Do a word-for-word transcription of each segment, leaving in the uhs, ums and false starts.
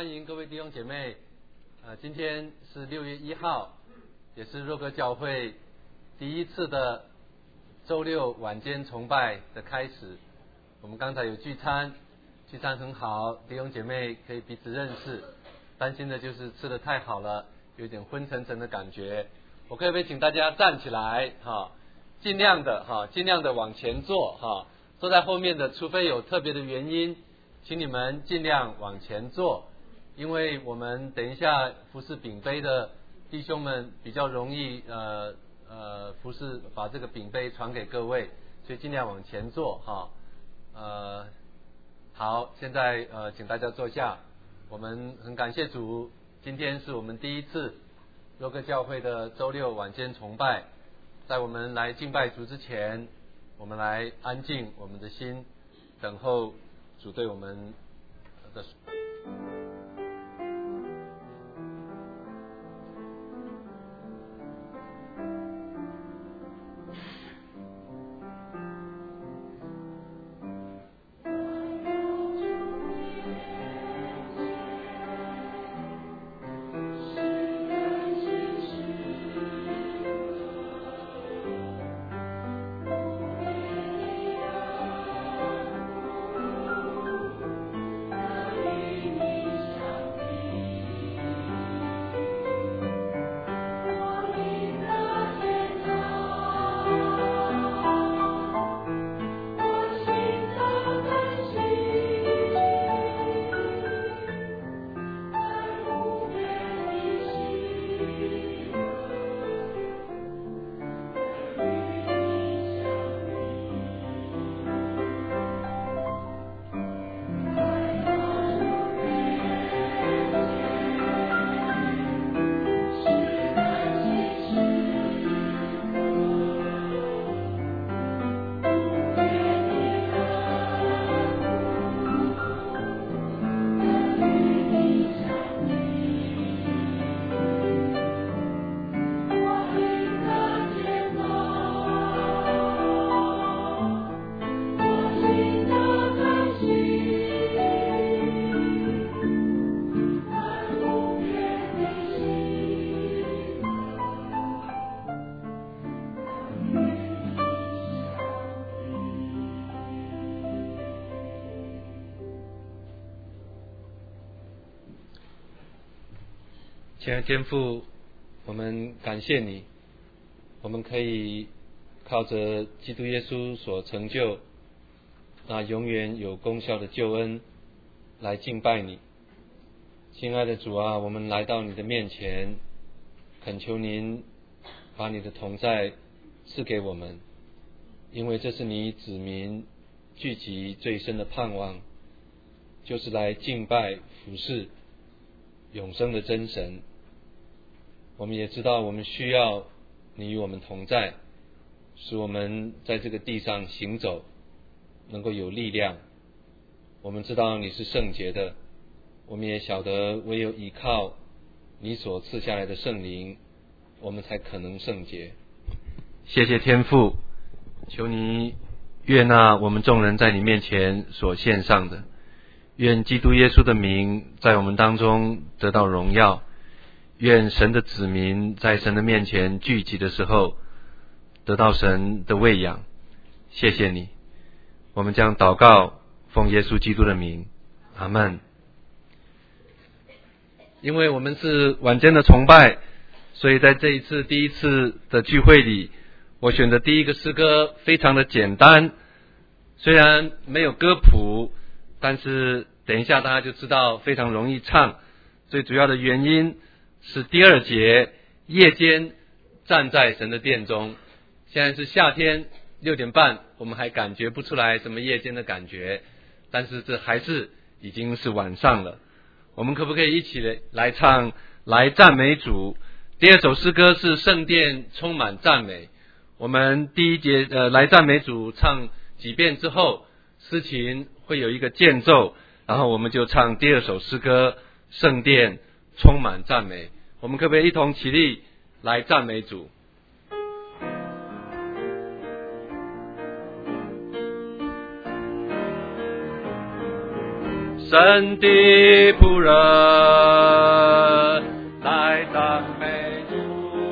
欢迎各位弟兄姐妹。呃，今天是六月一号，也是若歌教会第一次的周六晚间崇拜的开始。我们刚才有聚餐，聚餐很好，弟兄姐妹可以彼此认识。担心的就是吃得太好了，有点昏沉沉的感觉。我可不可以请大家站起来哈，尽量的哈，尽量的往前坐哈。坐在后面的，除非有特别的原因，请你们尽量往前坐，因为我们等一下服侍饼杯的弟兄们比较容易呃呃服侍把这个饼杯传给各位，所以尽量往前坐哈。呃，好，现在呃请大家坐下。我们很感谢主，今天是我们第一次若歌教会的周六晚间崇拜。在我们来敬拜主之前，我们来安静我们的心，等候主对我们的。亲爱的天父，我们感谢你，我们可以靠着基督耶稣所成就那永远有功效的救恩来敬拜你。亲爱的主啊，我们来到你的面前，恳求您把你的同在赐给我们，因为这是你子民聚集最深的盼望，就是来敬拜服侍永生的真神。我们也知道我们需要你与我们同在，使我们在这个地上行走能够有力量。我们知道你是圣洁的，我们也晓得唯有依靠你所赐下来的圣灵，我们才可能圣洁。谢谢天父，求你悦纳我们众人在你面前所献上的，愿基督耶稣的名在我们当中得到荣耀，愿神的子民在神的面前聚集的时候得到神的喂养。谢谢你，我们将祷告奉耶稣基督的名，阿们。因为我们是晚间的崇拜，所以在这一次第一次的聚会里，我选的第一个诗歌非常的简单，虽然没有歌谱，但是等一下大家就知道非常容易唱。最主要的原因是第二节，夜间站在神的殿中。现在是夏天六点半，我们还感觉不出来什么夜间的感觉，但是这还是已经是晚上了。我们可不可以一起来唱来赞美主？第二首诗歌是圣殿充满赞美。我们第一节呃来赞美主唱几遍之后，诗琴会有一个间奏，然后我们就唱第二首诗歌圣殿充满赞美。我们可不可以一同起立来赞美主？ 神的仆人来赞美主，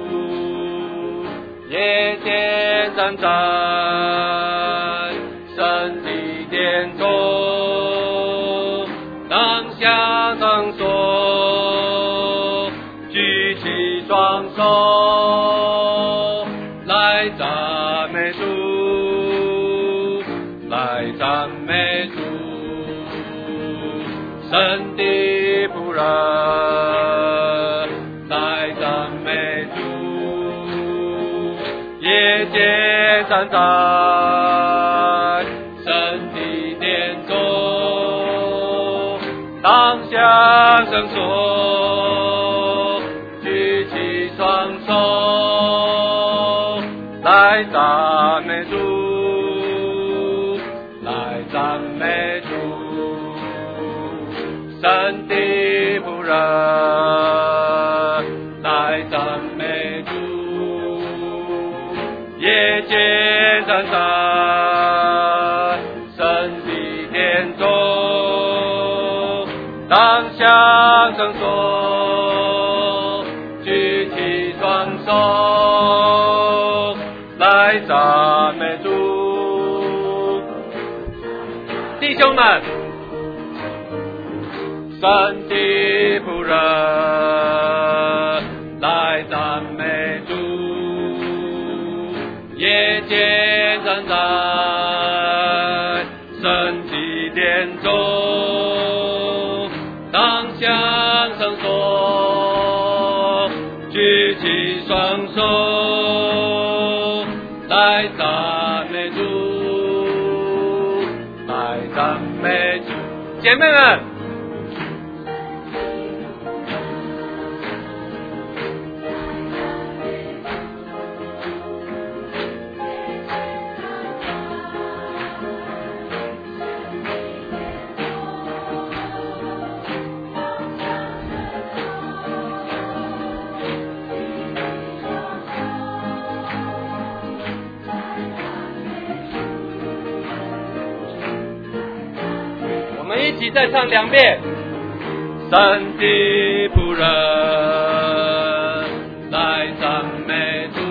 夜间站在神的殿中，当下当所举起双手来赞美主，来赞美主，神的仆人来赞美主，夜间站在神的殿中，当下圣所举起双手来赞美主，来赞美主，神的仆人来赞美主，夜间站在神的殿中，当下圣所举起双手来赞美主。弟兄们，神的仆人来赞美主，夜间站在神的殿中，当向圣所举起双手来赞美主，来赞美主。姐妹们，一起再唱两遍。神的仆人来赞美主，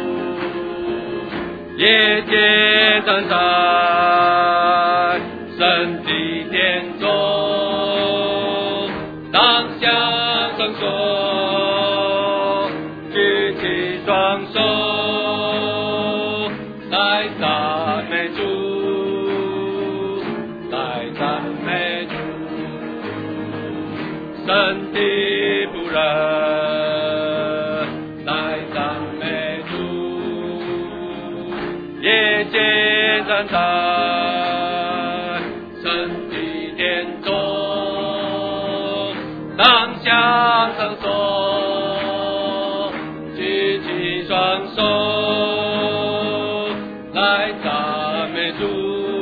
夜间站在神的殿中，当下圣所举起双手来赞美主，来赞美主，神的仆人来赞美主，夜间站在神的殿中，当下圣所举起双手来赞美主，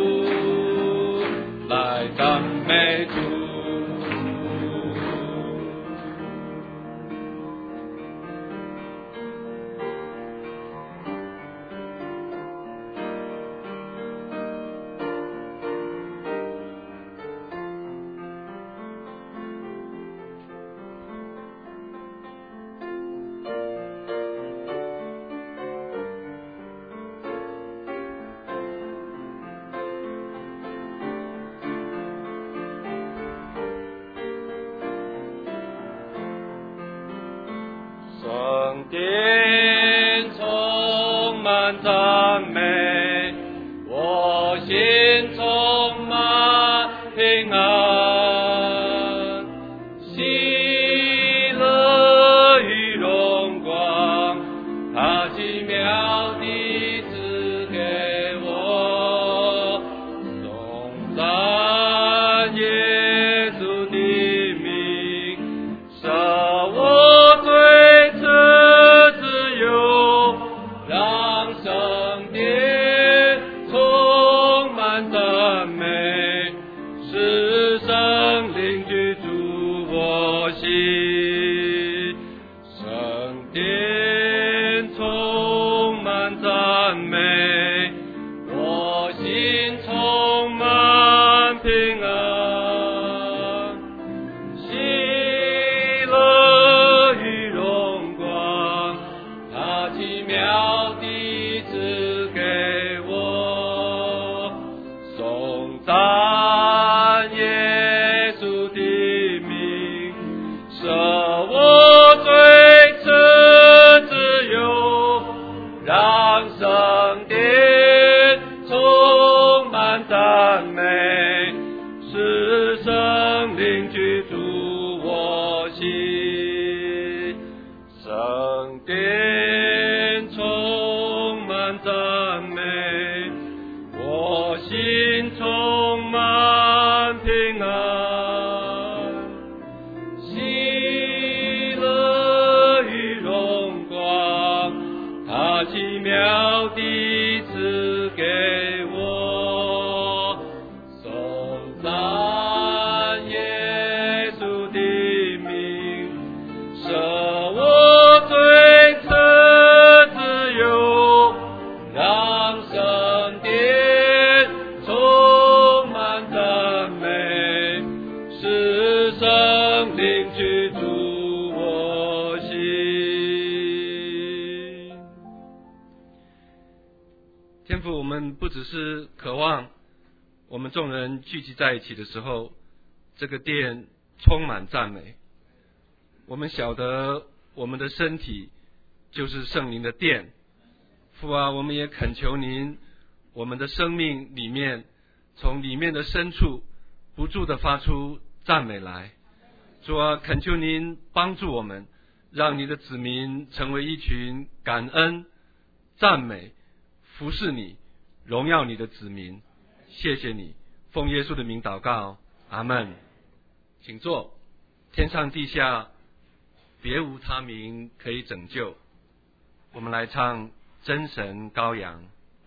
来赞美主。圣殿充满赞美，我心充满平安，喜乐与荣光，他奇妙地赐给我，颂赞耶稣的名，赦我罪。让圣殿充满赞美，使圣灵居住我心。圣殿充满赞美，我心充满平安。 灵居住我心，圣殿充满赞美，我心充满平安，喜乐与荣光，他奇妙地赐给我，颂赞耶稣的名，赦我罪得自由，让圣殿充满赞美，使圣灵居住我心。 天父，我们不只是渴望我们众人聚集在一起的时候，这个殿充满赞美。我们晓得我们的身体就是圣灵的殿。父啊，我们也恳求您，我们的生命里面，从里面的深处不住地发出赞美来。主啊，恳求您帮助我们，让你的子民成为一群感恩、赞美、服侍你、荣耀你的子民。谢谢你，奉耶稣的名祷告，阿们。请坐。天上地下别无他名可以拯救。我们来唱真神羔羊。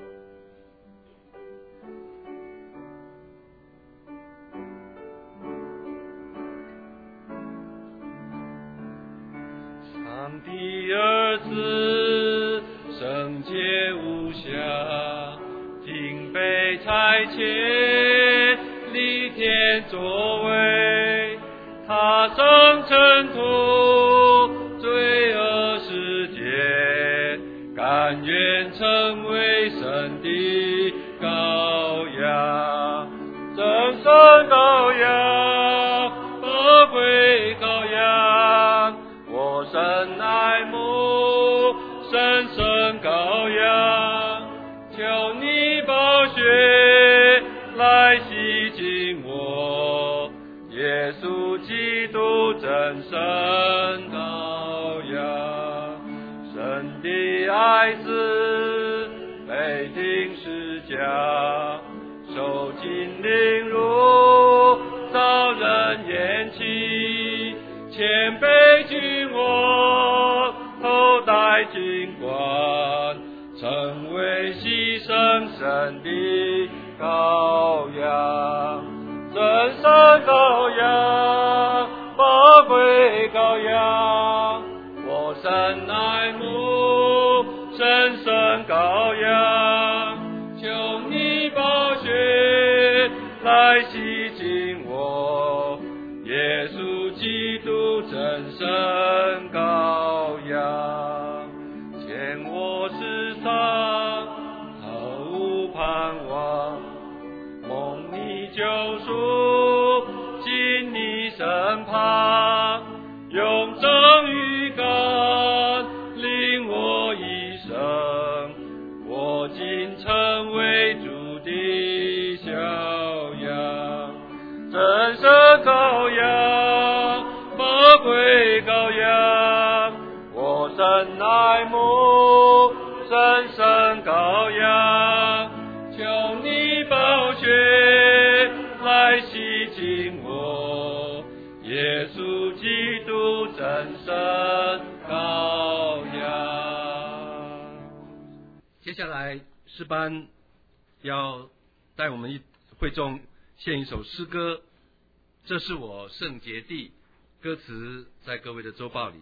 上帝儿子圣洁无瑕，敬被差遣，立天作为，他生尘土，罪恶世界，甘愿成为神的羔羊，真神羔羊，宝贵羔羊，我深爱慕，深深羔羊，求你宝血来洗净我，耶稣基督真神羔羊，神的爱子被钉十字架，受尽凌辱，遭人厌弃，谦卑君我，头戴金冠，成为牺牲神的羔羊，真神羔羊，宝贵羔羊，我深爱慕，深深羔羊，求你宝血来洗净我，耶稣基督真神羔羊，见我世上毫无盼望，蒙你救赎，进你身旁，用正与感领我一生，我今成为主的小羊，真神羔羊，宝贵羔羊，我深爱慕，深深羔羊，求你宝血来洗净我，耶稣基督真神羔羊。 接下来诗班要带我们一会众献一首诗歌，这是我圣洁地，歌词在各位的周报里。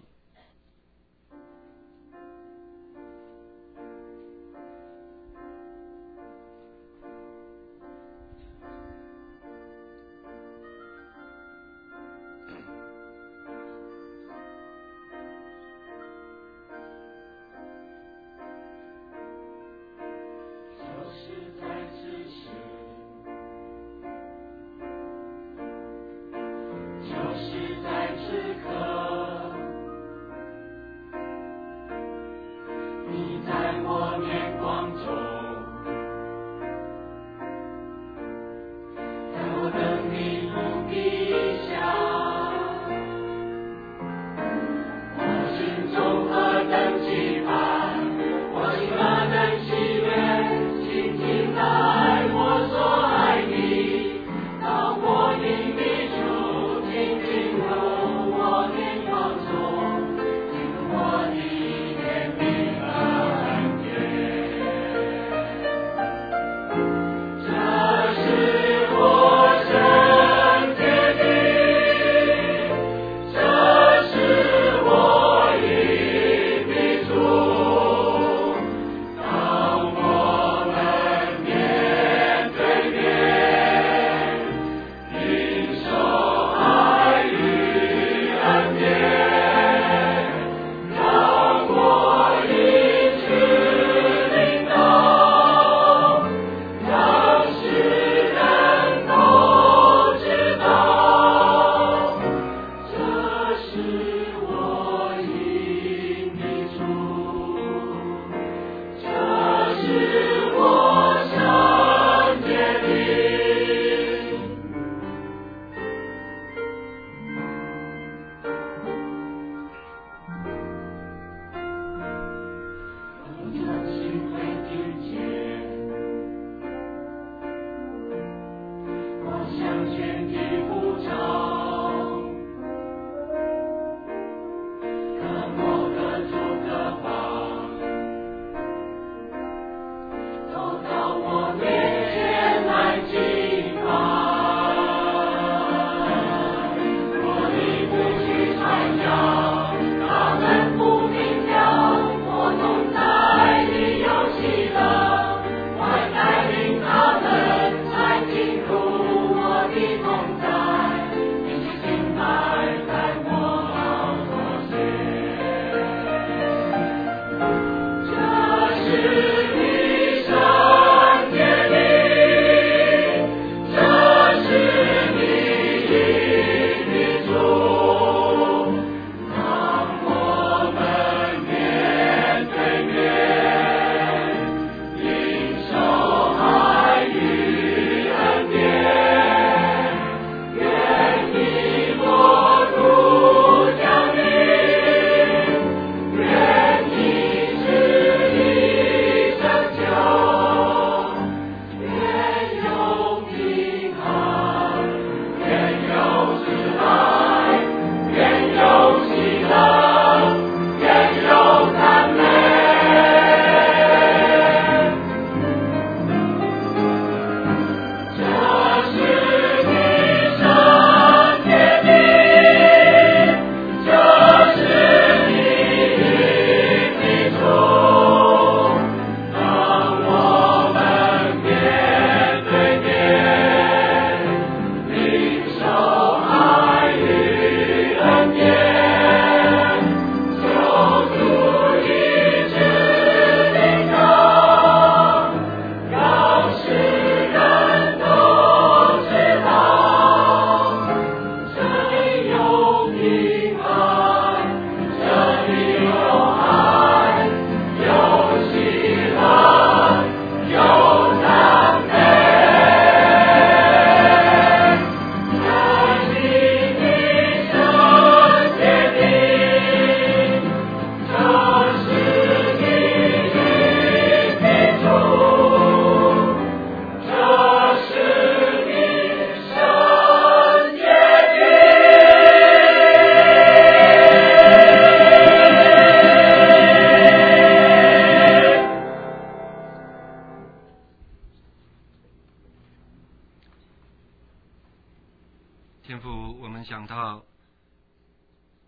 我等你不必想。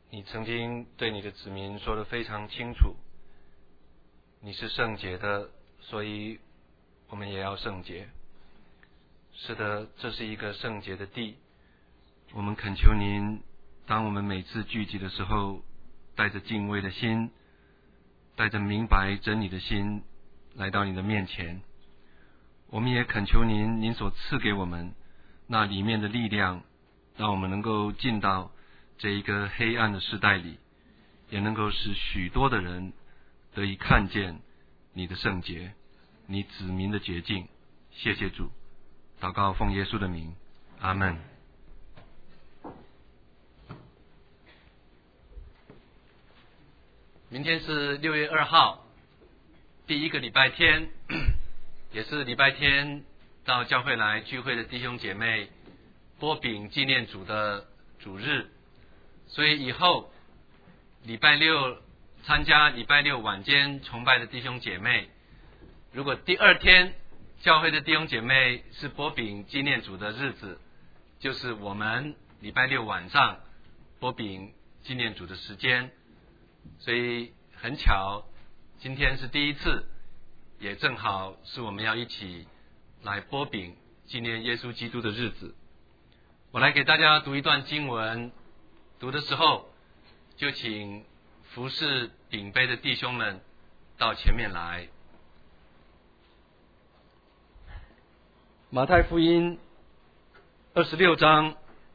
你曾经对你的子民说得非常清楚，你是圣洁的，所以我们也要圣洁。是的，这是一个圣洁的地。我们恳求您，当我们每次聚集的时候，带着敬畏的心，带着明白真理的心来到你的面前。我们也恳求您，您所赐给我们那里面的力量，让我们能够进到这一个黑暗的时代里，也能够使许多的人得以看见你的圣洁，你子民的洁净。谢谢主，祷告奉耶稣的名，阿们。明天是六月二号，第一个礼拜天，也是礼拜天到教会来聚会的弟兄姐妹擘饼纪念主的主日。所以以后礼拜六参加礼拜六晚间崇拜的弟兄姐妹，如果第二天教会的弟兄姐妹是擘饼纪念主的日子，就是我们礼拜六晚上擘饼纪念主的时间。所以很巧，今天是第一次，也正好是我们要一起来擘饼纪念耶稣基督的日子。我来给大家读一段经文，读的时候就请服侍饼杯的弟兄们到前面来。马太福音二十六章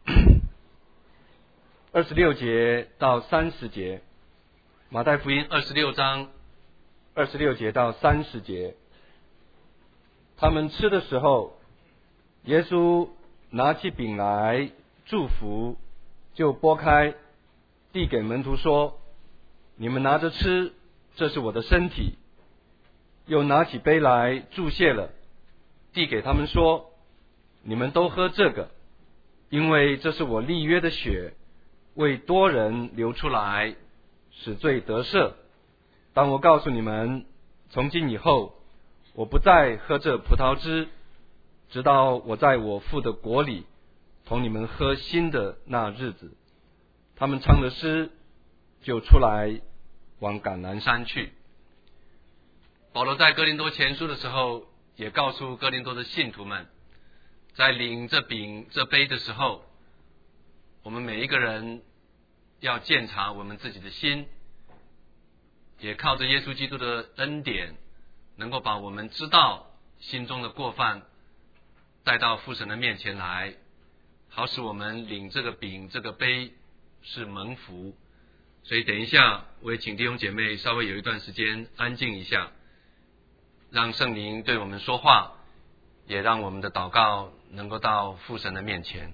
二十六节到三十节。马太福音二十六章二十六节到三十节。他们吃的时候，耶稣拿起饼来祝福，就拨开，递给门徒说：你们拿着吃，这是我的身体。又拿起杯来祝谢了，递给他们说：你们都喝这个，因为这是我立约的血，为多人流出来，使罪得赦。当我告诉你们，从今以后我不再喝这葡萄汁，直到我在我父的国里同你们喝新的那日子。他们唱了诗，就出来往橄榄山去。保罗在哥林多前书的时候也告诉哥林多的信徒们，在领这饼这杯的时候，我们每一个人要鉴察我们自己的心，也靠着耶稣基督的恩典，能够把我们知道心中的过犯带到父神的面前来，好使我们领这个饼这个杯是蒙福。所以等一下我也请弟兄姐妹稍微有一段时间安静一下，让圣灵对我们说话，也让我们的祷告能够到父神的面前。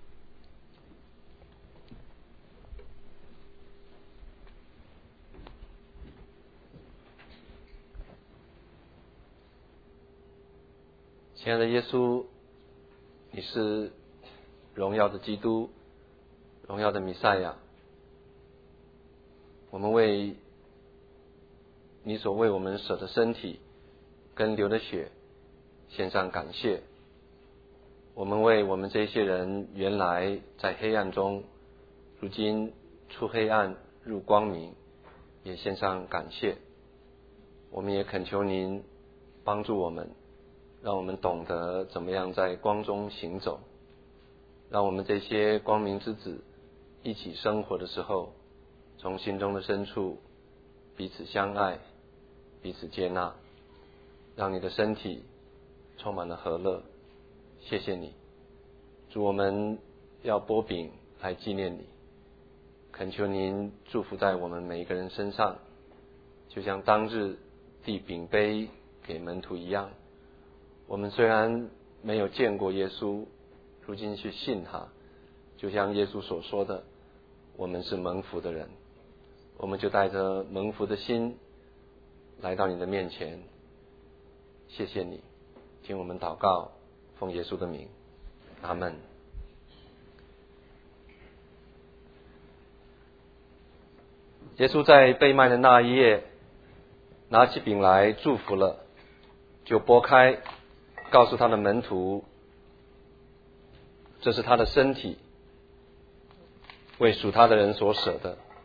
亲爱的耶稣，你是荣耀的基督，荣耀的弥赛亚。我们为你所为我们舍的身体跟流的血献上感谢。我们为我们这些人原来在黑暗中，如今出黑暗入光明，也献上感谢。我们也恳求您帮助我们，让我们懂得怎么样在光中行走，让我们这些光明之子一起生活的时候，从心中的深处彼此相爱，彼此接纳，让你的身体充满了和乐。谢谢你，主，我们要擘饼来纪念你，恳求您祝福在我们每一个人身上，就像当日递饼杯给门徒一样。我们虽然没有见过耶稣，如今去信他，就像耶稣所说的，我们是蒙福的人。我们就带着蒙福的心来到你的面前，谢谢你，听我们祷告，奉耶稣的名，阿们。耶稣在被卖的那一夜，拿起饼来祝福了，就拨开，告诉他的门徒，这是他的身体，为属他的人所舍的。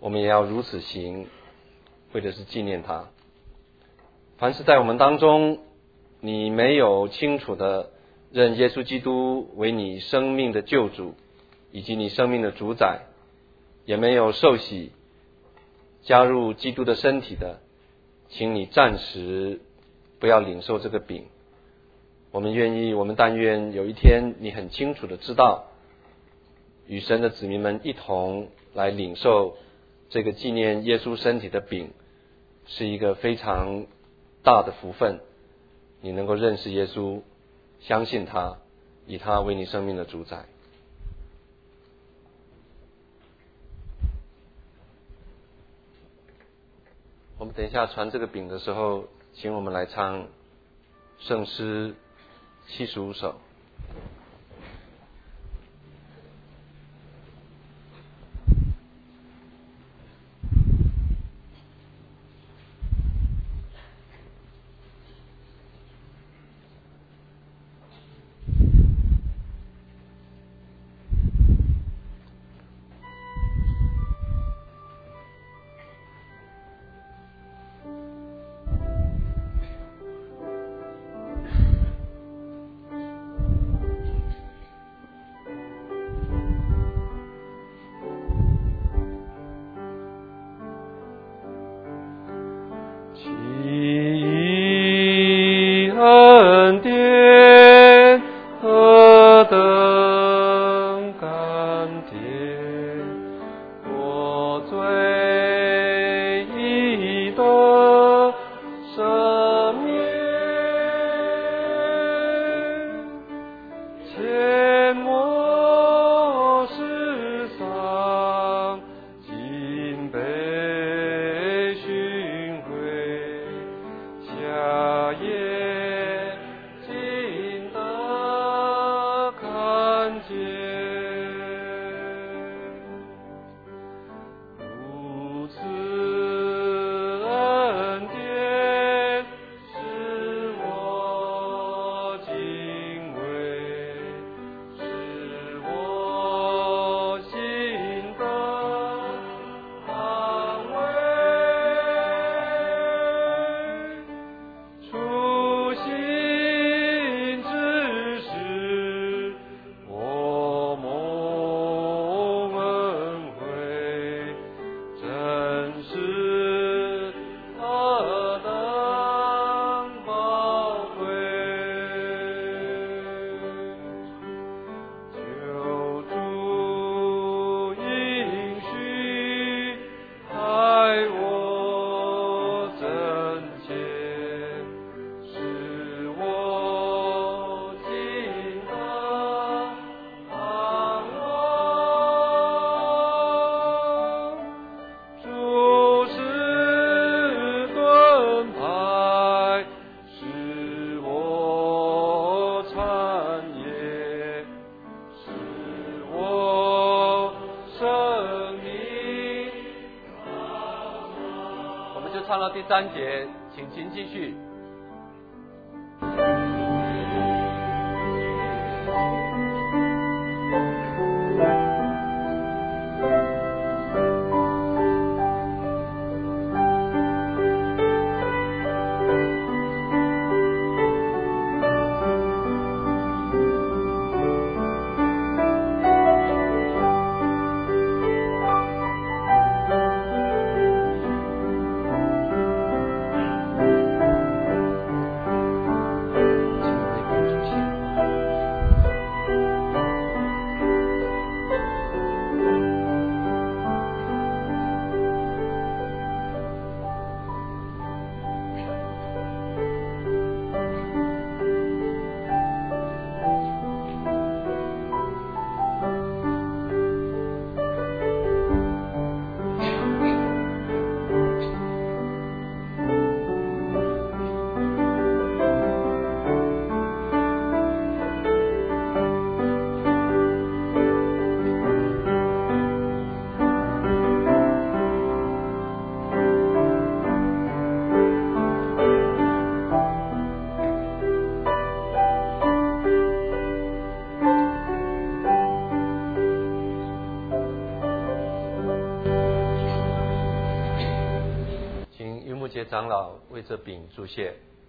我们也要如此行，为的是纪念他。凡是在我们当中，你没有清楚的认耶稣基督为你生命的救主，以及你生命的主宰，也没有受洗加入基督的身体的，请你暂时不要领受这个饼。我们愿意，我们但愿有一天你很清楚的知道，与神的子民们一同来领受这个纪念耶稣身体的饼，是一个非常大的福分。你能够认识耶稣，相信他，以他为你生命的主宰。我们等一下传这个饼的时候，请我们来唱圣诗七十五首。唱到第三节，请请继续。 些长老为这饼祝谢。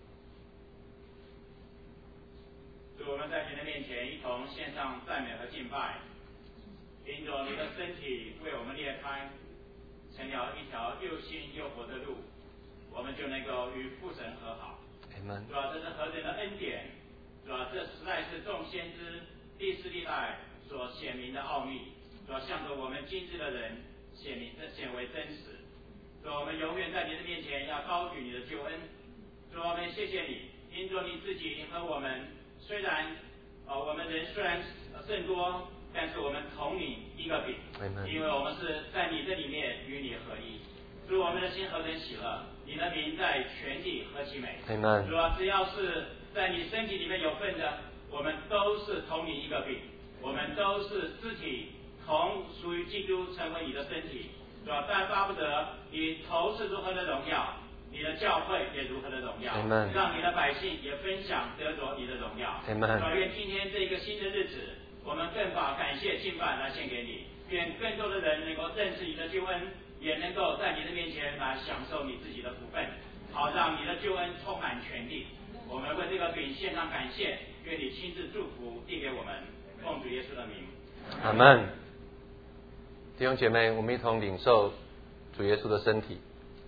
主，我们在你的面前一同献上赞美和敬拜，因着你的身体为我们裂开，成了一条又新又活的路，我们就能够与父神和好。主啊，这是何等的恩典！主啊，这实在是众先知历世历代所显明的奥秘，主啊，向着我们今日的人显明显为真实。主啊，我们永远在你的面前要高举你的救恩。主啊，我们谢谢你，因着你自己和我们，虽然呃我们人虽然甚多，但是我们同领一个饼，因为我们是在你这里面与你合一。主，我们的心何等喜乐！你的名在全地何其美！主啊，只要是在你身体里面有份的，我们都是同领一个饼，我们都是肢体，同属于基督，成为你的身体。主啊，但巴不得你头是如何的荣耀，你的教会也如何的荣耀，让你的百姓也分享得着你的荣耀。主啊，愿今天这个新的日子，我们更把感谢敬拜来献给你，愿更多的人能够认识你的救恩，也能够在你的面前来享受你自己的福分，好让你的救恩充满全地。我们为这个饼献上感谢，愿你亲自祝福递给我们，奉主耶稣的名。 阿们。弟兄姐妹，我们一同领受主耶稣的身体。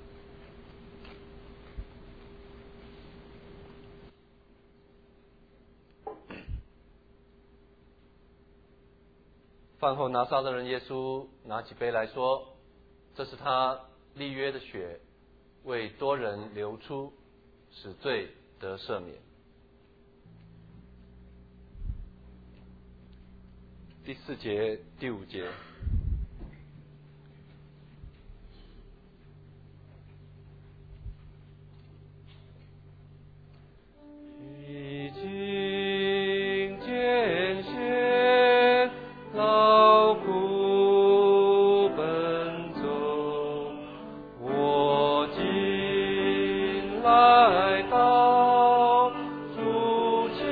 饭后，拿撒勒人耶稣拿起杯来说：“这是他立约的血，为多人流出，使罪得赦免。”第四节、第五节。 已经见血劳苦奔走，我今来到主前，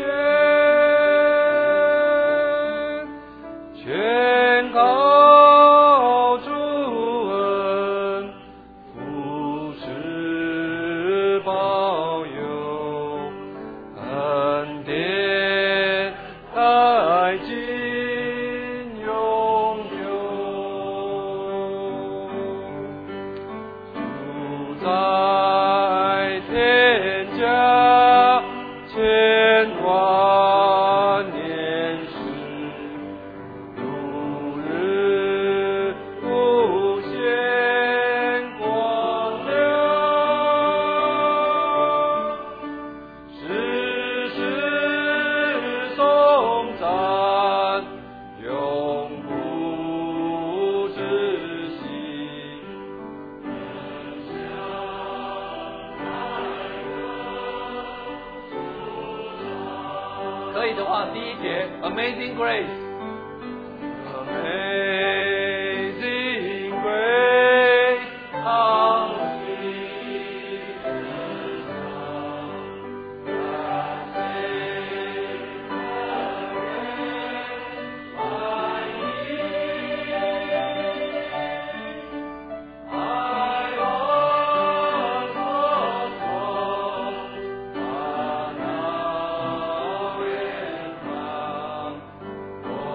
宣告主恩，扶持保佑，恩典在今永留，住在天家千万年时，如日无限光亮，世世颂赞，永不止息。 可以的话，第一节 Amazing Grace。 Amazing grace, how sweet the sound that saved a wretch like me. I once was lost, but now am found.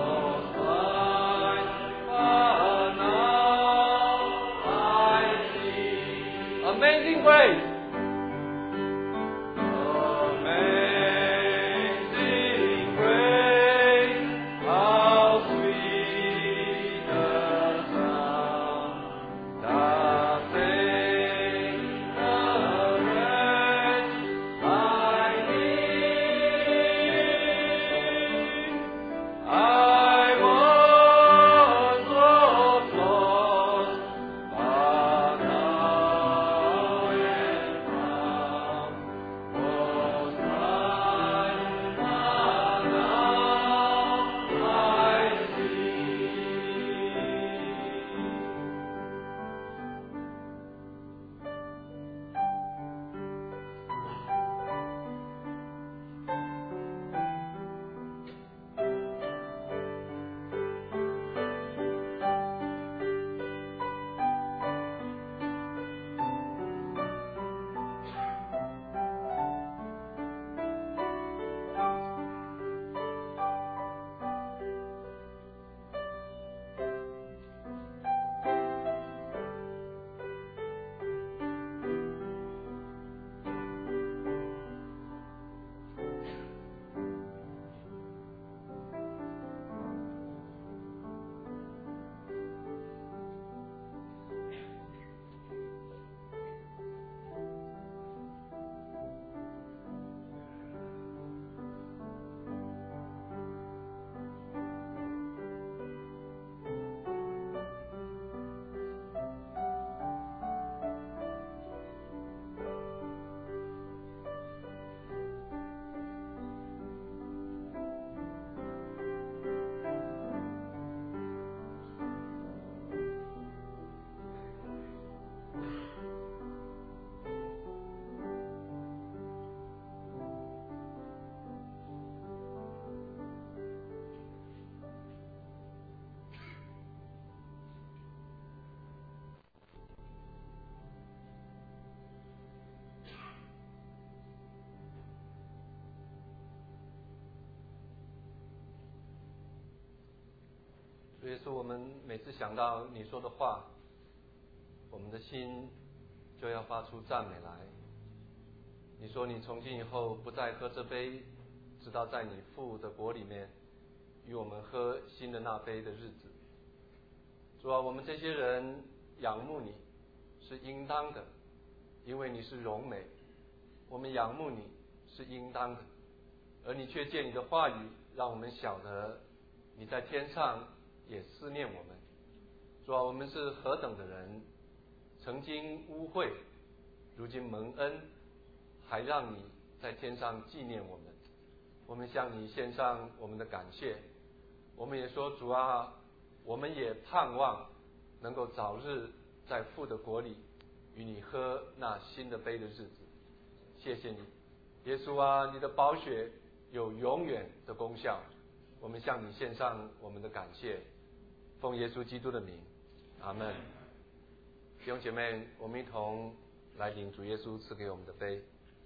耶稣，我们每次想到你说的话，我们的心就要发出赞美来。你说你从今以后不再喝这杯，直到在你父的国里面与我们喝新的那杯的日子。主啊，我们这些人仰慕你是应当的，因为你是荣美，我们仰慕你是应当的，而你却借你的话语让我们晓得你在天上也思念我们。主啊，我们是何等的人，曾经污秽，如今蒙恩，还让你在天上纪念我们。我们向你献上我们的感谢。我们也说，主啊，我们也盼望能够早日在父的国里与你喝那新的杯的日子。谢谢你，耶稣啊，你的宝血有永远的功效。我们向你献上我们的感谢，奉耶稣基督的名，阿们。弟兄姐妹，我们一同来领主耶稣赐给我们的杯。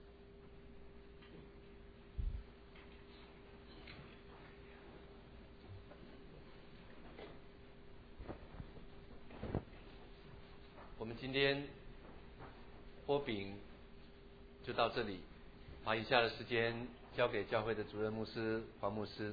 我们今天拨饼就到这里，把以下的时间交给教会的主任牧师黄牧师。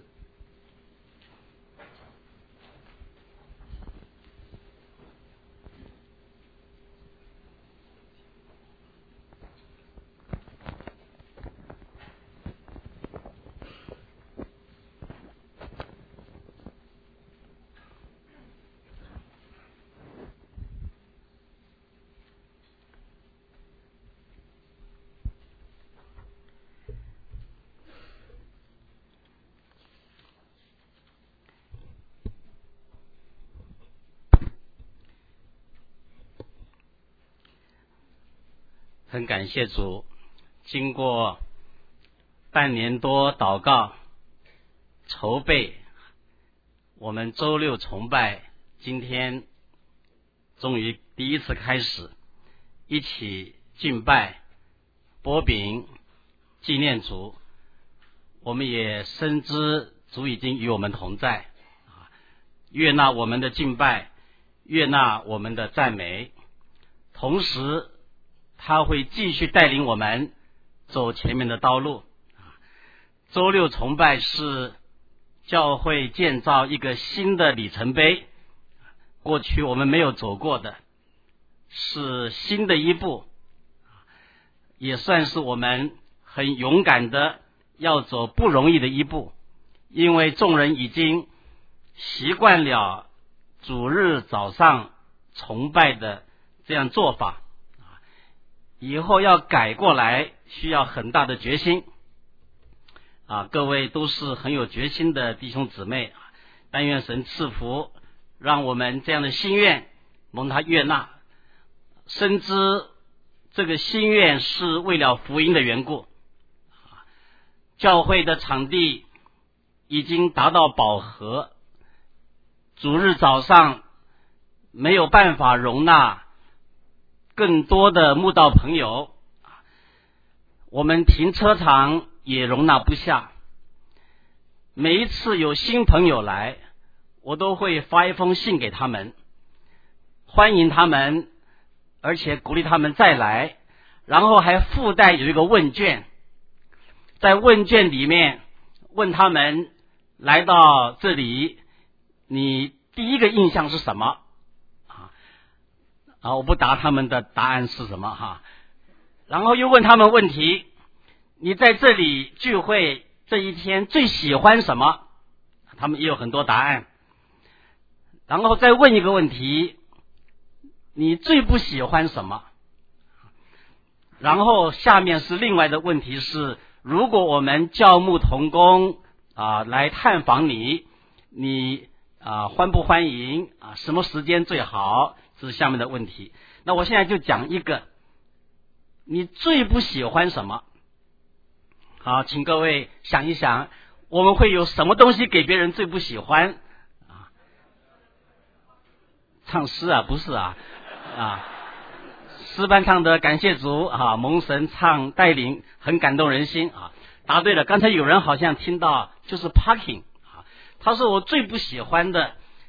很感谢主，经过半年多祷告筹备，我们周六崇拜今天终于第一次开始，一起敬拜拨饼纪念主。我们也深知主已经与我们同在，悦纳我们的敬拜，悦纳我们的赞美，同时他会继续带领我们走前面的道路。周六崇拜是教会建造一个新的里程碑，过去我们没有走过的，是新的一步，也算是我们很勇敢的要走不容易的一步，因为众人已经习惯了主日早上崇拜的这样做法，以后要改过来需要很大的决心啊！各位都是很有决心的弟兄姊妹，但愿神赐福，让我们这样的心愿蒙他悦纳，深知这个心愿是为了福音的缘故。教会的场地已经达到饱和，主日早上没有办法容纳更多的慕道朋友，我们停车场也容纳不下。每一次有新朋友来，我都会发一封信给他们，欢迎他们，而且鼓励他们再来，然后还附带有一个问卷，在问卷里面问他们来到这里你第一个印象是什么啊，我不答他们的答案是什么哈，然后又问他们问题，你在这里聚会这一天最喜欢什么？他们也有很多答案。然后再问一个问题，你最不喜欢什么？然后下面是另外的问题是，如果我们教牧同工啊来探访你，你啊欢不欢迎啊？什么时间最好？这是下面的问题。那我现在就讲一个，你最不喜欢什么？好，请各位想一想，我们会有什么东西给别人最不喜欢啊？唱诗啊，不是啊啊！诗班唱的感谢主啊，蒙神唱带领，很感动人心啊。答对了，刚才有人好像听到就是 parking 啊，他说我最不喜欢的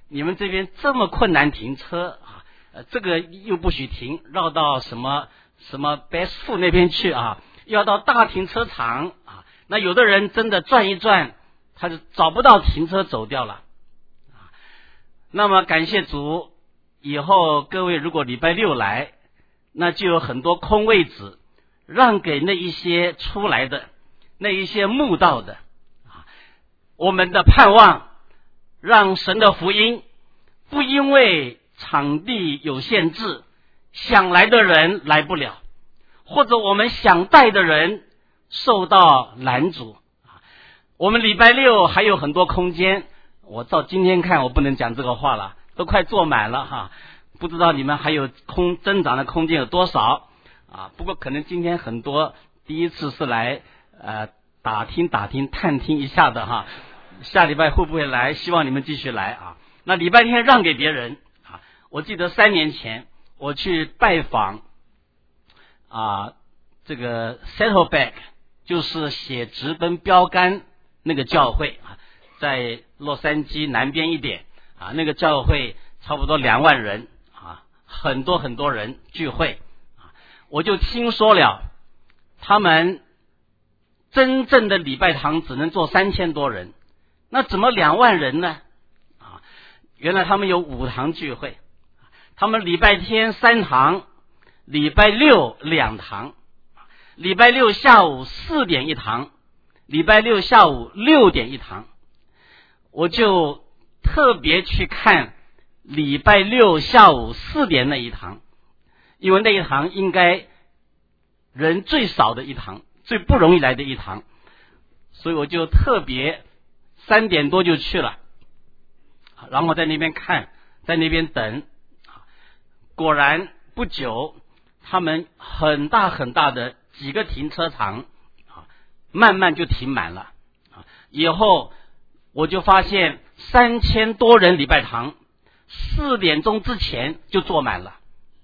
你们这边这么困难停车啊，呃，这个又不许停，绕到什么什么 Best Food 那边去啊，要到大停车场啊。那有的人真的转一转，他就找不到停车走掉了啊。那么感谢主，以后各位如果礼拜六来，那就有很多空位子，让给那一些出来的，那一些慕道的啊。我们的盼望，让神的福音不因为场地有限制，想来的人来不了，或者我们想带的人受到拦阻。我们礼拜六还有很多空间，我照今天看我不能讲这个话了，都快坐满了哈，不知道你们还有空增长的空间有多少啊？不过可能今天很多第一次是来呃打听打听探听一下的哈，下礼拜会不会来？希望你们继续来啊。那礼拜天让给别人啊。我记得三年前我去拜访啊这个 Saddleback， 就是写直奔标杆那个教会啊，在洛杉矶南边一点啊，那个教会差不多两万人啊，很多很多人聚会啊。我就听说了，他们真正的礼拜堂只能坐三千多人，那怎么两万人呢？啊，原来他们有五堂聚会，他们礼拜天三堂，礼拜六两堂，礼拜六下午四点一堂，礼拜六下午六点一堂。我就特别去看礼拜六下午四点那一堂，因为那一堂应该人最少的一堂，最不容易来的一堂，所以我就特别三点多就去了，然后在那边看，在那边等。果然不久，他们很大很大的几个停车场慢慢就停满了。以后我就发现三千多人礼拜堂四点钟之前就坐满了。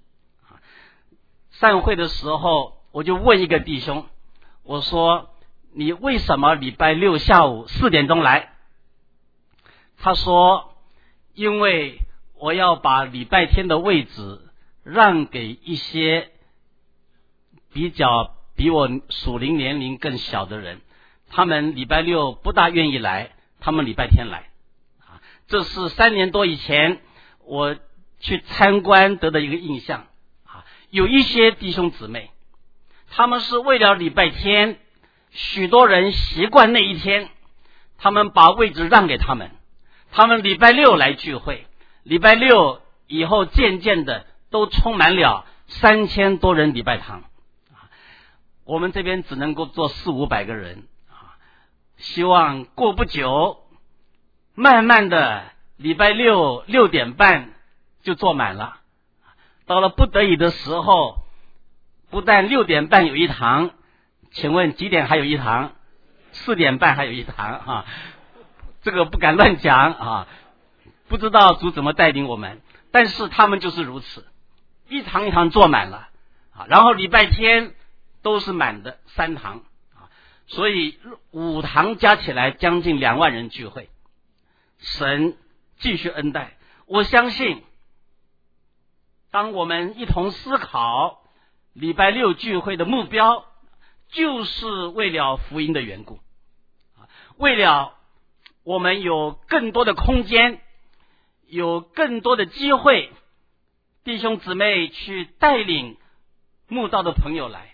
散会的时候我就问一个弟兄，我说你为什么礼拜六下午四点钟来？他说因为我要把礼拜天的位置让给一些比较比我属灵年龄更小的人，他们礼拜六不大愿意来，他们礼拜天来。这是三年多以前我去参观得的一个印象。有一些弟兄姊妹，他们是为了礼拜天，许多人习惯那一天，他们把位置让给他们，他们礼拜六来聚会，礼拜六以后渐渐的都充满了三千多人礼拜堂。我们这边只能够坐四五百个人，希望过不久慢慢的礼拜六六点半就坐满了。到了不得已的时候，不但六点半有一堂，请问几点还有一堂？四点半还有一堂啊！这个不敢乱讲啊，不知道主怎么带领我们，但是他们就是如此，一堂一堂坐满了啊，然后礼拜天都是满的三堂啊，所以五堂加起来将近两万人聚会。神继续恩待，我相信当我们一同思考礼拜六聚会的目标，就是为了福音的缘故，为了我们有更多的空间，有更多的机会，弟兄姊妹去带领慕道的朋友来。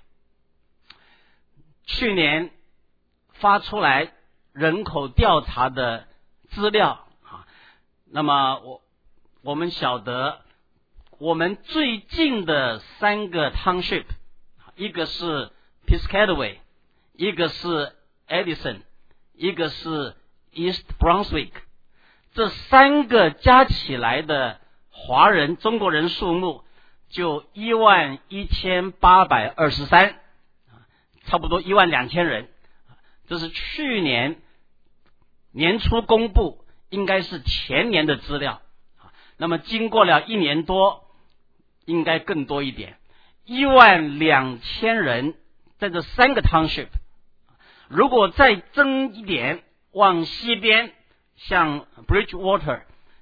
去年发出来人口调查的资料啊，那么我我们晓得我们最近的三个 township， 一个是 Piscataway， 一个是 Edison， 一个是 East Brunswick， 这三个加起来的华人中国人数目就一万一千八百二十三，差不多一万两千人。这是去年年初公布，应该是前年的资料。那么经过了一年多，应该更多一点，一万两千人在这三个 township。 如果再增一点，往西边像 Bridgewater，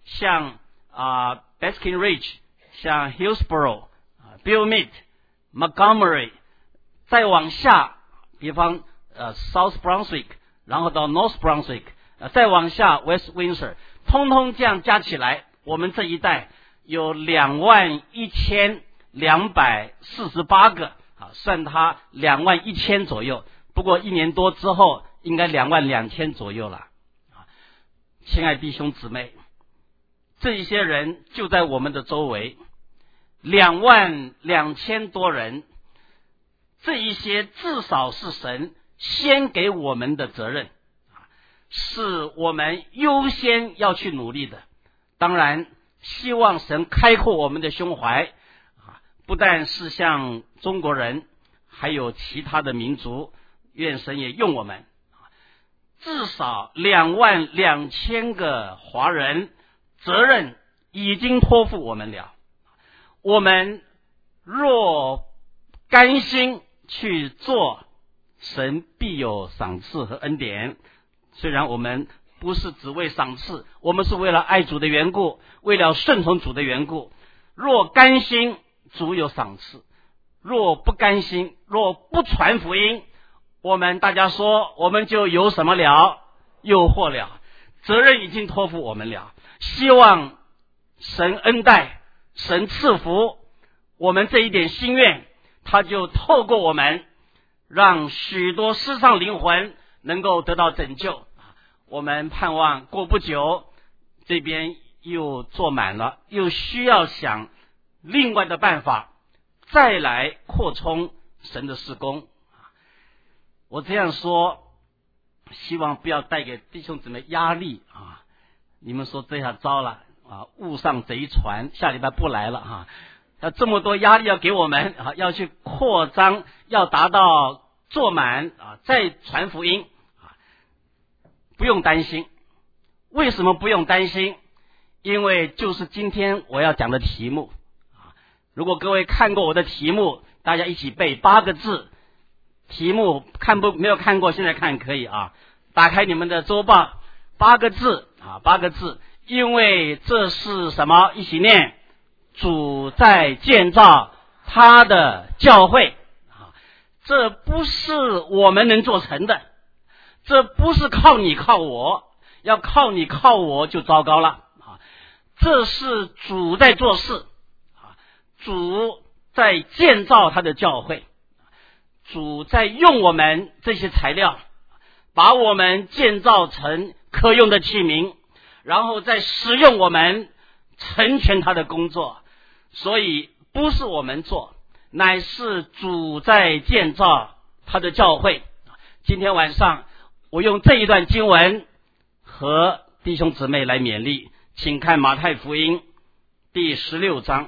像啊、呃、Baskin Ridge， 像 Hillsborough， Bill Mead，Montgomery， 再往下，比方呃 South Brunswick， 然后到 North Brunswick， 呃再往下 West Windsor， 通通这样加起来，我们这一带有两万一千两百四十八个啊，算它两万一千左右。不过一年多之后，应该两万两千左右了啊。亲爱弟兄姊妹，这一些人就在我们的周围，两万两千多人，这一些至少是神先给我们的责任，是我们优先要去努力的。当然希望神开阔我们的胸怀，不但是像中国人，还有其他的民族，愿神也用我们。至少两万两千个华人，责任已经托付我们了。我们若甘心去做，神必有赏赐和恩典。虽然我们不是只为赏赐，我们是为了爱主的缘故，为了顺从主的缘故。若甘心，主有赏赐；若不甘心，若不传福音，我们大家说，我们就有什么了？诱惑了。责任已经托付我们了，希望神恩待，神赐福我们这一点心愿，他就透过我们，让许多失丧灵魂能够得到拯救。我们盼望过不久，这边又坐满了，又需要想另外的办法，再来扩充神的事工。我这样说，希望不要带给弟兄姊妹压力啊！你们说这下糟了啊，误上贼船，下礼拜不来了啊！要这么多压力要给我们啊，要去扩张，要达到坐满啊，再传福音啊，不用担心。为什么不用担心？因为就是今天我要讲的题目啊。如果各位看过我的题目，大家一起背八个字。题目看不没有看过，现在看可以啊。打开你们的周报，八个字啊，八个字。因为这是什么？一起念：主在建造他的教会啊，这不是我们能做成的，这不是靠你靠我，要靠你靠我就糟糕了啊。这是主在做事啊，主在建造他的教会。主在用我们这些材料，把我们建造成可用的器皿，然后再使用我们成全他的工作。所以不是我们做，乃是主在建造他的教会。今天晚上我用这一段经文和弟兄姊妹来勉励，请看马太福音第十六章。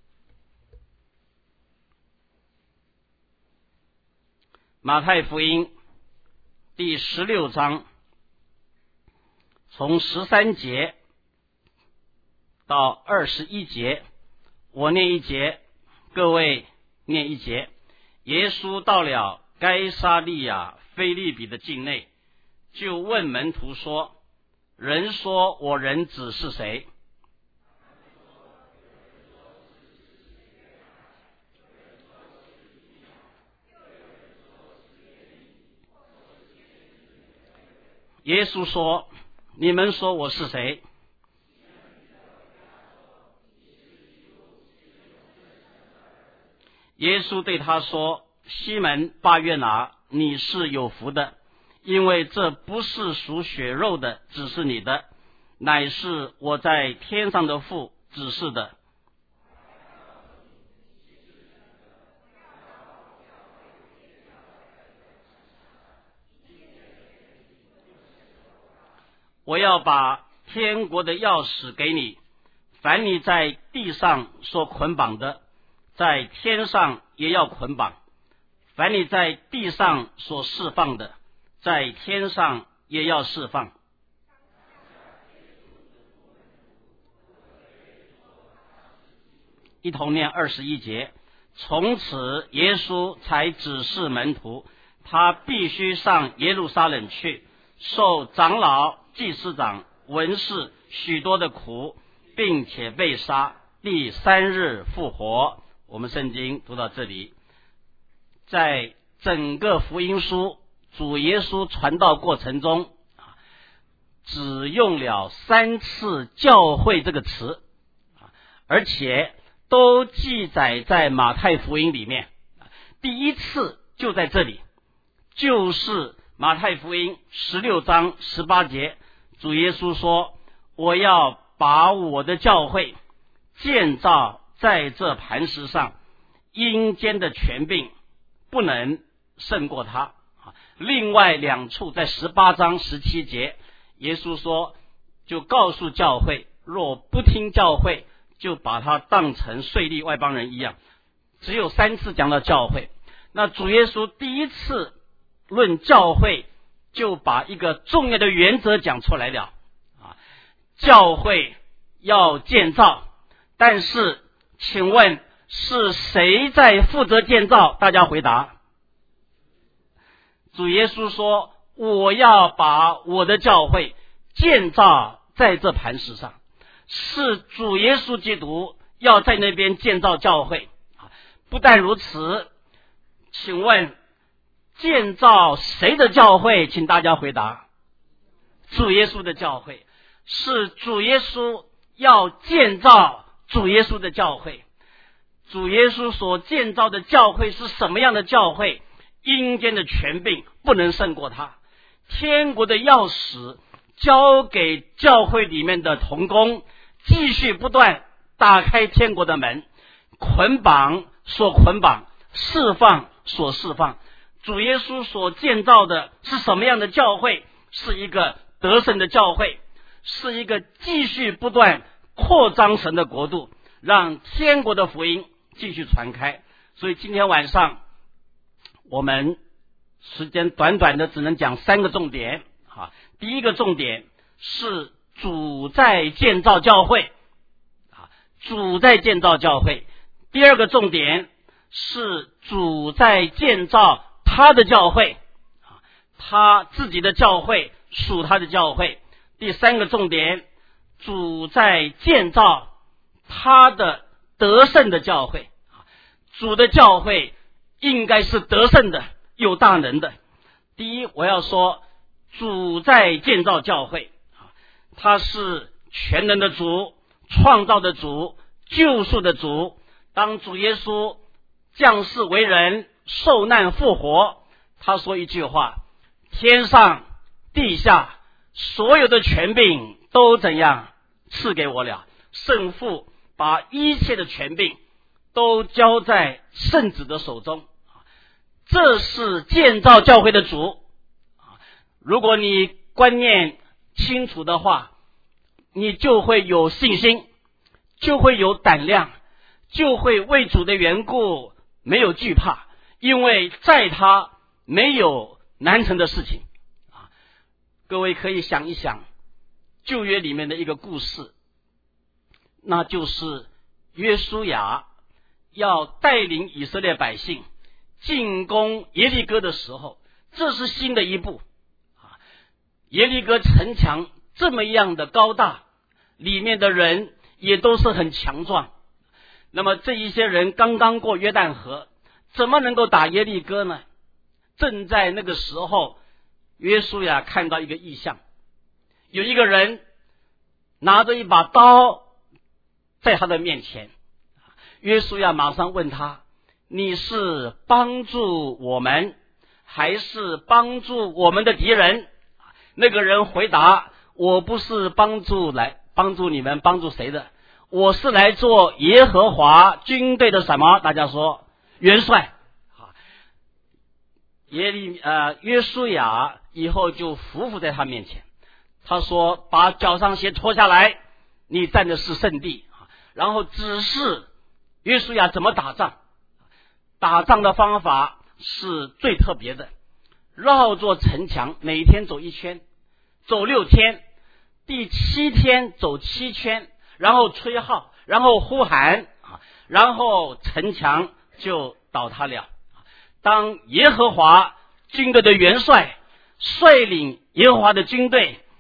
马太福音第十六章，从十三节到二十一节，我念一节，各位念一节。耶稣到了该撒利亚腓立比的境内，就问门徒说：人说我人子是谁？耶稣说：你们说我是谁？耶稣对他说：西门巴约拿，你是有福的，因为这不是属血肉的指示你的，乃是我在天上的父指示的。我要把天国的钥匙给你，凡你在地上所捆绑的，在天上也要捆绑；凡你在地上所释放的，在天上也要释放。一同念二十一节。从此耶稣才指示门徒，他必须上耶路撒冷去，受长老、祭司长、 文士许多的苦，并且被杀，第三日复活。我们圣经读到这里，在整个福音书主耶稣传道过程中，只用了三次教会这个词，而且都记载在马太福音里面。第一次就在这里，就是马太福音十六章十八节，主耶稣说，我要把我的教会建造在这磐石上，阴间的权柄不能胜过他。另外两处在十八章十七节，耶稣说，就告诉教会，若不听教会，就把他当成税吏外邦人一样。只有三次讲到教会。那主耶稣第一次论教会，就把一个重要的原则讲出来了啊，教会要建造，但是请问是谁在负责建造？大家回答。主耶稣说，我要把我的教会建造在这磐石上，是主耶稣基督要在那边建造教会。不但如此，请问建造谁的教会？请大家回答。主耶稣的教会，是主耶稣要建造主耶稣的教会。主耶稣所建造的教会是什么样的教会？阴间的权柄不能胜过他，天国的钥匙交给教会里面的同工，继续不断打开天国的门，捆绑所捆绑，释放所释放。主耶稣所建造的是什么样的教会？是一个得胜的教会，是一个继续不断扩张神的国度，让天国的福音继续传开。所以今天晚上我们时间短短的只能讲三个重点。第一个重点是主在建造教会，主在建造教会。第二个重点是主在建造他的教会，他自己的教会属他的教会。第三个重点，主在建造他的得胜的教会。主的教会应该是得胜的，有大能的。第一，我要说主在建造教会，他是全能的主，创造的主，救赎的主。当主耶稣降世为人，受难复活，他说一句话，天上地下所有的权柄都怎样赐给我了。圣父把一切的权柄都交在圣子的手中，这是建造教会的主。如果你观念清楚的话，你就会有信心，就会有胆量，就会为主的缘故没有惧怕，因为在他没有难成的事情。各位可以想一想旧约里面的一个故事，那就是约书亚要带领以色列百姓进攻耶利哥的时候，这是新的一步。耶利哥城墙这么样的高大，里面的人也都是很强壮，那么这一些人刚刚过约旦河，怎么能够打耶利哥呢？正在那个时候，约书亚看到一个异象，有一个人拿着一把刀在他的面前。约书亚马上问他，你是帮助我们还是帮助我们的敌人？那个人回答，我不是帮助来帮助你们，帮助谁的？我是来做耶和华军队的什么？大家说元帅。耶利呃约书亚以后就匍匐在他面前，他说把脚上鞋脱下来，你站的是圣地。然后指示约书亚怎么打仗。打仗的方法是最特别的，绕着城墙每天走一圈，走六天，第七天走七圈，然后吹号，然后呼喊，然后城墙就倒塌了。当耶和华军队的元帅率领耶和华的军队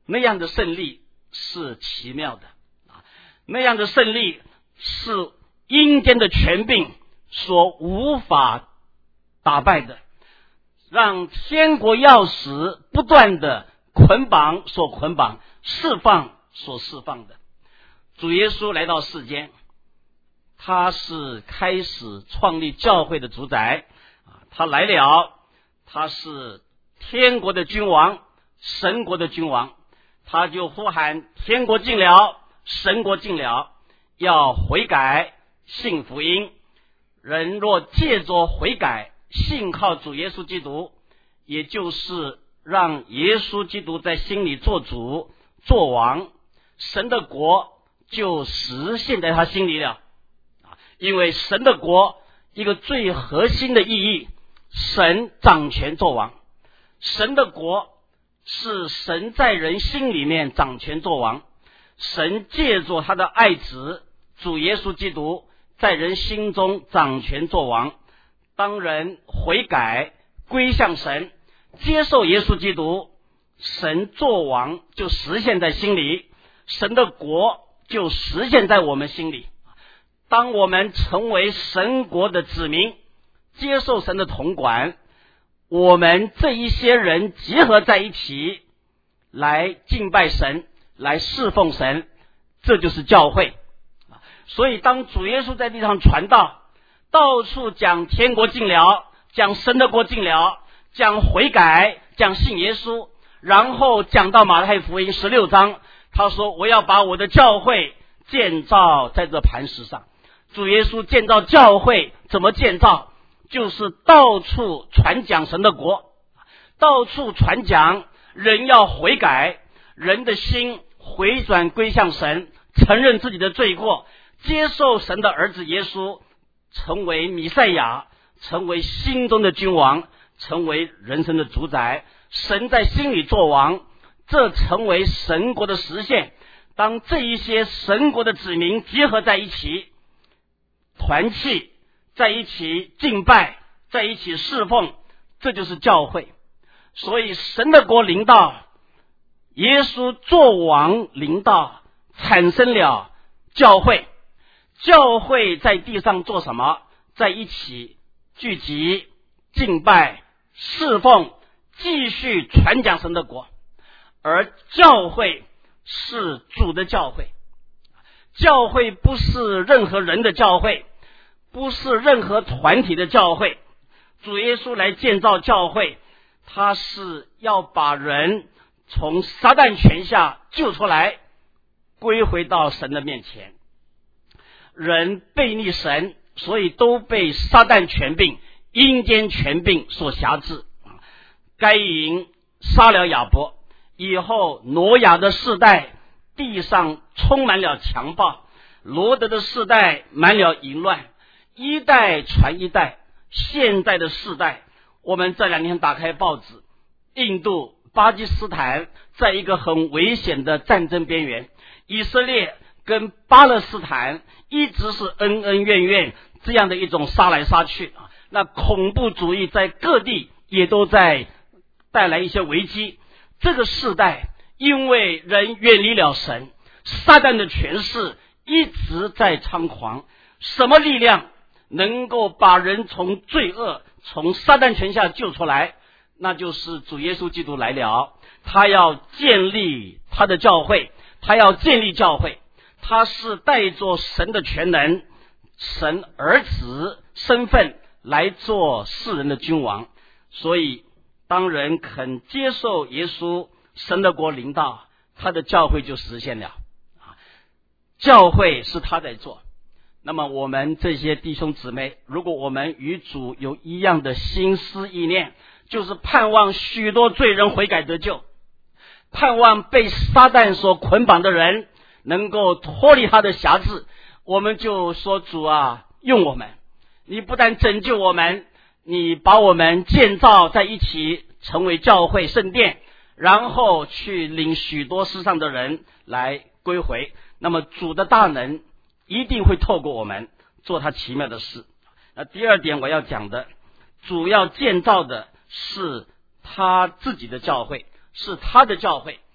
那样的胜利是奇妙的啊，那样的胜利是阴间的权柄所无法打败的，让天国钥匙不断的捆绑所捆绑，释放所释放的。主耶稣来到世间，他是开始创立教会的主宰啊，他来了，他是天国的君王，神国的君王，他就呼喊天国近了，神国近了，要悔改信福音。人若借着悔改信靠主耶稣基督，也就是让耶稣基督在心里做主做王，神的国就实现在他心里了。因为神的国一个最核心的意义，神掌权作王，神的国是神在人心里面掌权作王，神借着他的爱子主耶稣基督在人心中掌权作王。当人悔改归向神，接受耶稣基督，神作王就实现在心里，神的国就实现在我们心里。当我们成为神国的子民，接受神的统管，我们这一些人结合在一起来敬拜神，来侍奉神，这就是教会。所以当主耶稣在地上传道，到处讲天国近了，讲神的国近了，讲悔改，讲信耶稣，然后讲到马太福音十六章，他说我要把我的教会建造在这磐石上。主耶稣建造教会怎么建造？就是到处传讲神的国，到处传讲人要悔改，人的心回转归向神，承认自己的罪过，接受神的儿子耶稣，成为弥赛亚，成为心中的君王，成为人生的主宰，神在心里作王，这成为神国的实现。当这一些神国的子民结合在一起，团契在一起敬拜，在一起侍奉，这就是教会。所以神的国临到，耶稣作王临到，产生了教会。教会在地上做什么？在一起聚集敬拜侍奉，继续传讲神的国。而教会是主的教会，教会不是任何人的教会，不是任何团体的教会。主耶稣来建造教会，他是要把人从撒旦权下救出来，归回到神的面前。人背逆神，所以都被撒旦权柄、阴间权柄所辖制。该隐杀了亚伯以后，挪亚的世代地上充满了强暴，罗得的世代满了淫乱，一代传一代。现在的世代，我们这两天打开报纸，印度、巴基斯坦在一个很危险的战争边缘，以色列跟巴勒斯坦一直是恩恩怨怨，这样的一种杀来杀去啊。那恐怖主义在各地也都在带来一些危机。这个世代因为人远离了神，撒旦的权势一直在猖狂。什么力量能够把人从罪恶、从撒旦权下救出来？那就是主耶稣基督来了，他要建立他的教会，他要建立教会，他是带着神的全能、神儿子身份来做世人的君王。所以当人肯接受耶稣，神的国临到，他的教会就实现了。教会是他在做。那么我们这些弟兄姊妹，如果我们与主有一样的心思意念，就是盼望许多罪人悔改得救，盼望被撒旦所捆绑的人能够脱离他的辖制，我们就说主啊，用我们，你不但拯救我们，你把我们建造在一起，成为教会圣殿，然后去领许多世上的人来归回。那么主的大能一定会透过我们做他奇妙的事。那第二点我要讲的，主要建造的是他自己的教会，是他的教会。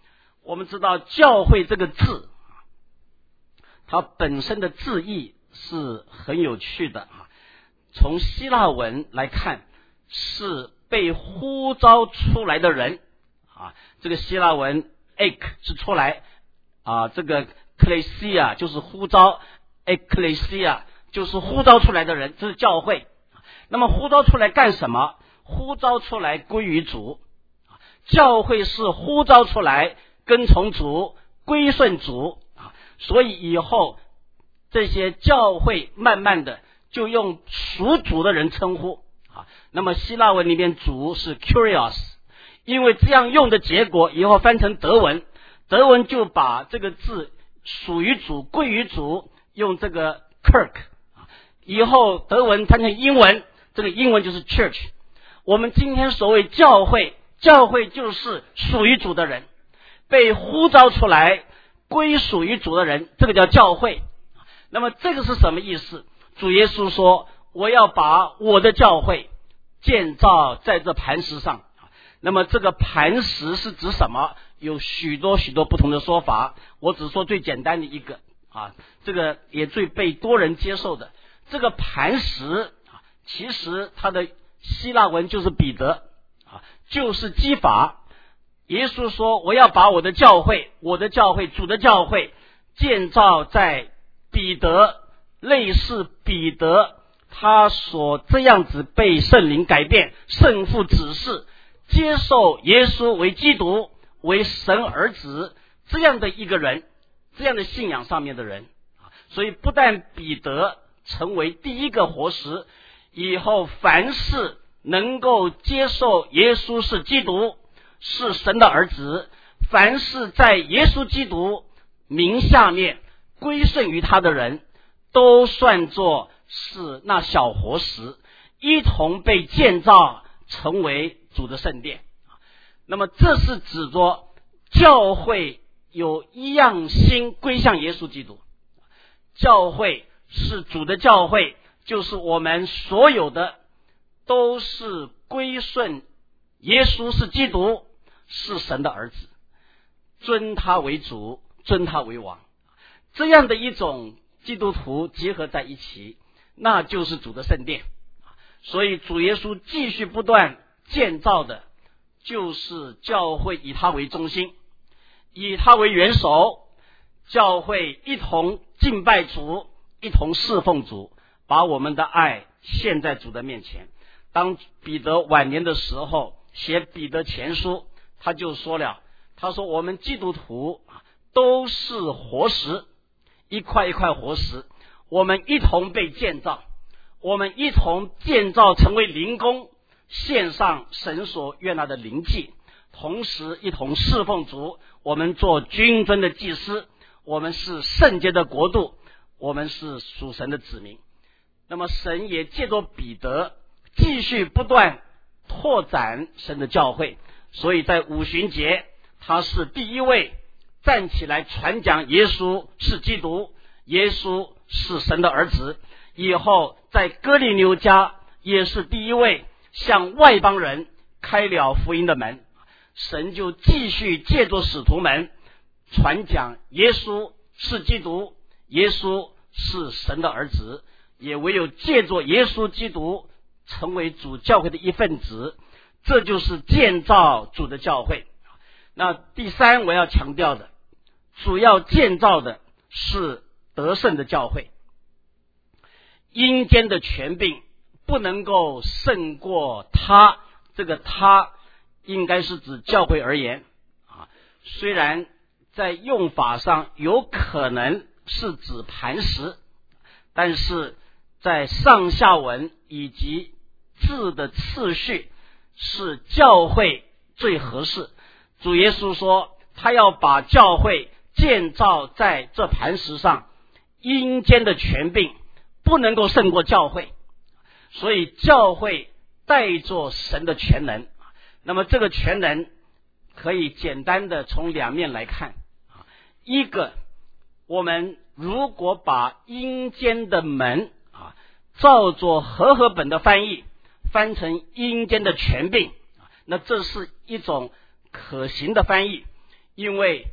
我们知道教会这个字，它本身的字义是很有趣的啊。从希腊文来看，是被呼召出来的人啊。这个希腊文 ek 是出来啊，这个 klesia 就是呼召 ，ekklesia 就是呼召出来的人，这是教会。那么呼召出来干什么？呼召出来归于主。教会是呼召出来跟从主，归顺主啊。所以以后这些教会慢慢的就用属主的人称呼啊。那么希腊文里面主是 kurios， 因为这样用的结果，以后翻成德文，德文就把这个字属于主归于主用这个 kirk， 以后德文翻成英文，这个英文就是 church。 我们今天所谓教会，教会就是属于主的人，被呼召出来归属于主的人，这个叫教会。那么这个是什么意思？主耶稣说，我要把我的教会建造在这磐石上。那么这个磐石是指什么？有许多许多不同的说法，我只说最简单的一个啊，这个也最被多人接受的。这个磐石啊，其实它的希腊文就是彼得啊，就是基法。耶稣说，我要把我的教会，我的教会，主的教会建造在彼得，类似彼得他所这样子被圣灵改变，圣父指示接受耶稣为基督，为神儿子，这样的一个人，这样的信仰上面的人。所以不但彼得成为第一个活石，以后凡是能够接受耶稣是基督，是神的儿子，凡是在耶稣基督名下面归顺于他的人，都算作是那小活石，一同被建造成为主的圣殿。那么这是指着教会有一样心归向耶稣基督，教会是主的教会，就是我们所有的都是归顺耶稣是基督，是神的儿子，尊他为主，尊他为王，这样的一种基督徒结合在一起，那就是主的圣殿。所以主耶稣继续不断建造的就是教会，以他为中心，以他为元首，教会一同敬拜主，一同侍奉主，把我们的爱献在主的面前。当彼得晚年的时候写彼得前书，他就说了，他说我们基督徒都是活石，一块一块活石，我们一同被建造，我们一同建造成为灵宫，献上神所悦纳的灵祭，同时一同侍奉主。我们做君尊的祭司，我们是圣洁的国度，我们是属神的子民。那么神也借着彼得继续不断拓展神的教会，所以在五旬节他是第一位站起来传讲耶稣是基督，耶稣是神的儿子。以后在哥林流家也是第一位向外邦人开了福音的门，神就继续借着使徒们传讲耶稣是基督，耶稣是神的儿子，也唯有借着耶稣基督成为主教会的一份子，这就是建造主的教会。那第三我要强调的，主要建造的是得胜的教会。阴间的权柄不能够胜过他，这个他应该是指教会而言啊，虽然在用法上有可能是指磐石，但是在上下文以及字的次序是教会最合适。主耶稣说他要把教会建造在这磐石上，阴间的权柄不能够胜过教会，所以教会带着神的全能。那么这个全能可以简单的从两面来看，一个，我们如果把阴间的门啊，照着和合本的翻译翻成阴间的权柄，那这是一种可行的翻译，因为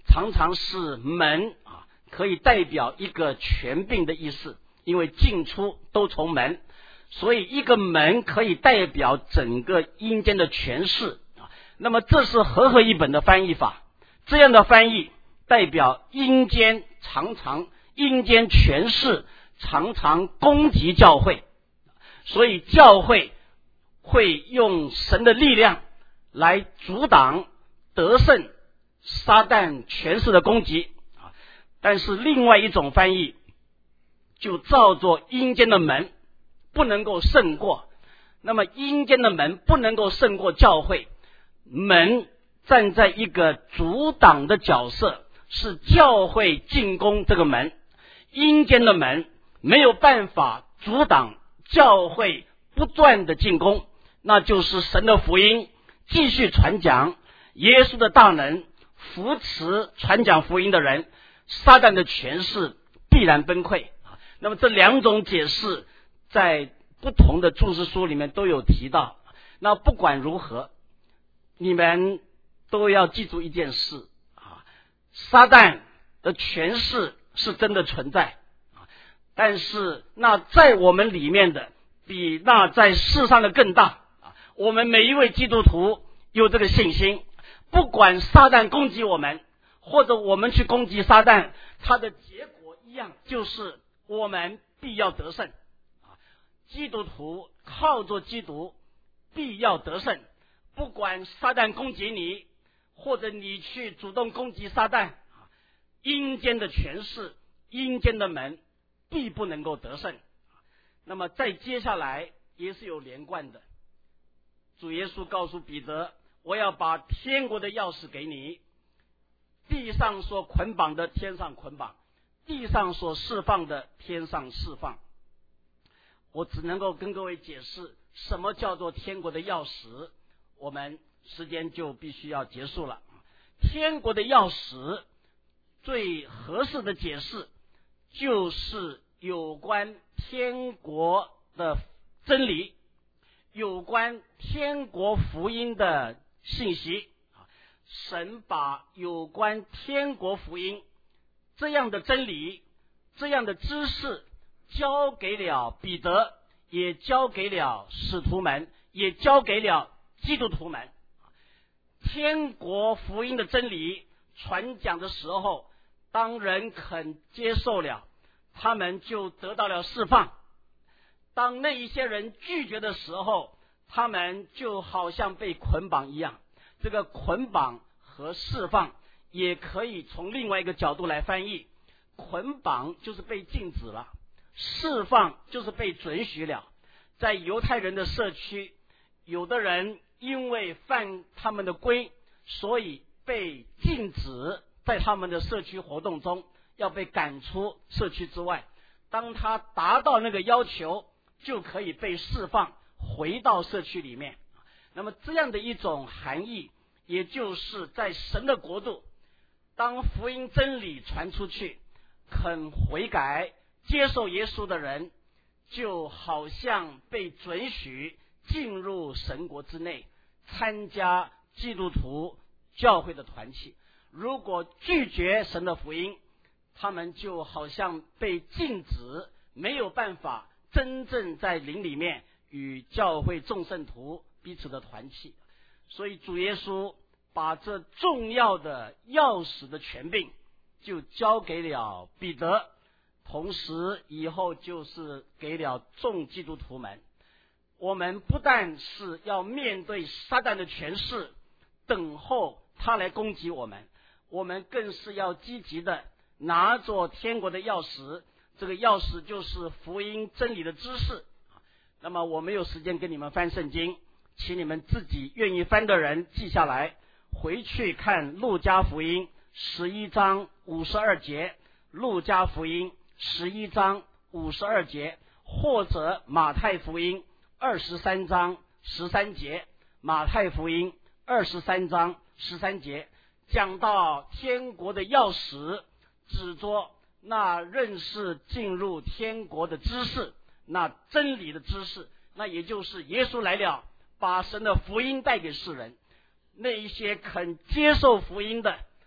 常常是门啊，可以代表一个权柄的意思，因为进出都从门，所以一个门可以代表整个阴间的权势啊。那么这是和合译本的翻译法，这样的翻译代表阴间常常阴间权势常常攻击教会，所以教会会用神的力量来阻挡得胜撒旦权势的攻击啊。但是另外一种翻译就照作阴间的门不能够胜过，那么阴间的门不能够胜过教会，门站在一个阻挡的角色，是教会进攻这个门，阴间的门没有办法阻挡教会不断的进攻，那就是神的福音继续传讲，耶稣的大能扶持传讲福音的人，撒旦的权势必然崩溃。那么这两种解释在不同的注释书里面都有提到。那不管如何，你们都要记住一件事啊，撒旦的权势是真的存在，但是那在我们里面的比那在世上的更大。我们每一位基督徒有这个信心，不管撒旦攻击我们，或者我们去攻击撒旦，它的结果一样，就是我们必要得胜。基督徒靠着基督必要得胜，不管撒旦攻击你，或者你去主动攻击撒旦，阴间的权势，阴间的门必不能够得胜。那么再接下来也是有连贯的，主耶稣告诉彼得，我要把天国的钥匙给你，地上所捆绑的天上捆绑，地上所释放的天上释放。我只能够跟各位解释什么叫做天国的钥匙，我们时间就必须要结束了。天国的钥匙最合适的解释就是有关天国的真理，有关天国福音的信息。神把有关天国福音这样的真理，这样的知识交给了彼得，也交给了使徒们，也交给了基督徒们。天国福音的真理传讲的时候，当人肯接受了，他们就得到了释放。当那一些人拒绝的时候，他们就好像被捆绑一样。这个捆绑和释放也可以从另外一个角度来翻译，捆绑就是被禁止了，释放就是被准许了。在犹太人的社区，有的人因为犯他们的规，所以被禁止在他们的社区活动中，要被赶出社区之外。当他达到那个要求，就可以被释放回到社区里面。那么这样的一种含义，也就是在神的国度，当福音真理传出去，肯悔改接受耶稣的人，就好像被准许进入神国之内，参加基督徒教会的团契。如果拒绝神的福音，他们就好像被禁止，没有办法真正在灵里面与教会众圣徒彼此的团契。所以主耶稣把这重要的钥匙的权柄就交给了彼得，同时以后就是给了众基督徒们。我们不但是要面对撒旦的权势，等候他来攻击我们，我们更是要积极的拿着天国的钥匙，这个钥匙就是福音真理的知识。那么我没有时间跟你们翻圣经，请你们自己愿意翻的人记下来，回去看路加福音十一章五十二节，路加福音十一章五十二节，或者马太福音二十三章十三节，马太福音二十三章十三节讲到天国的钥匙，指着那认识进入天国的知识，那真理的知识，那也就是耶稣来了，把神的福音带给世人。那一些肯接受福音的，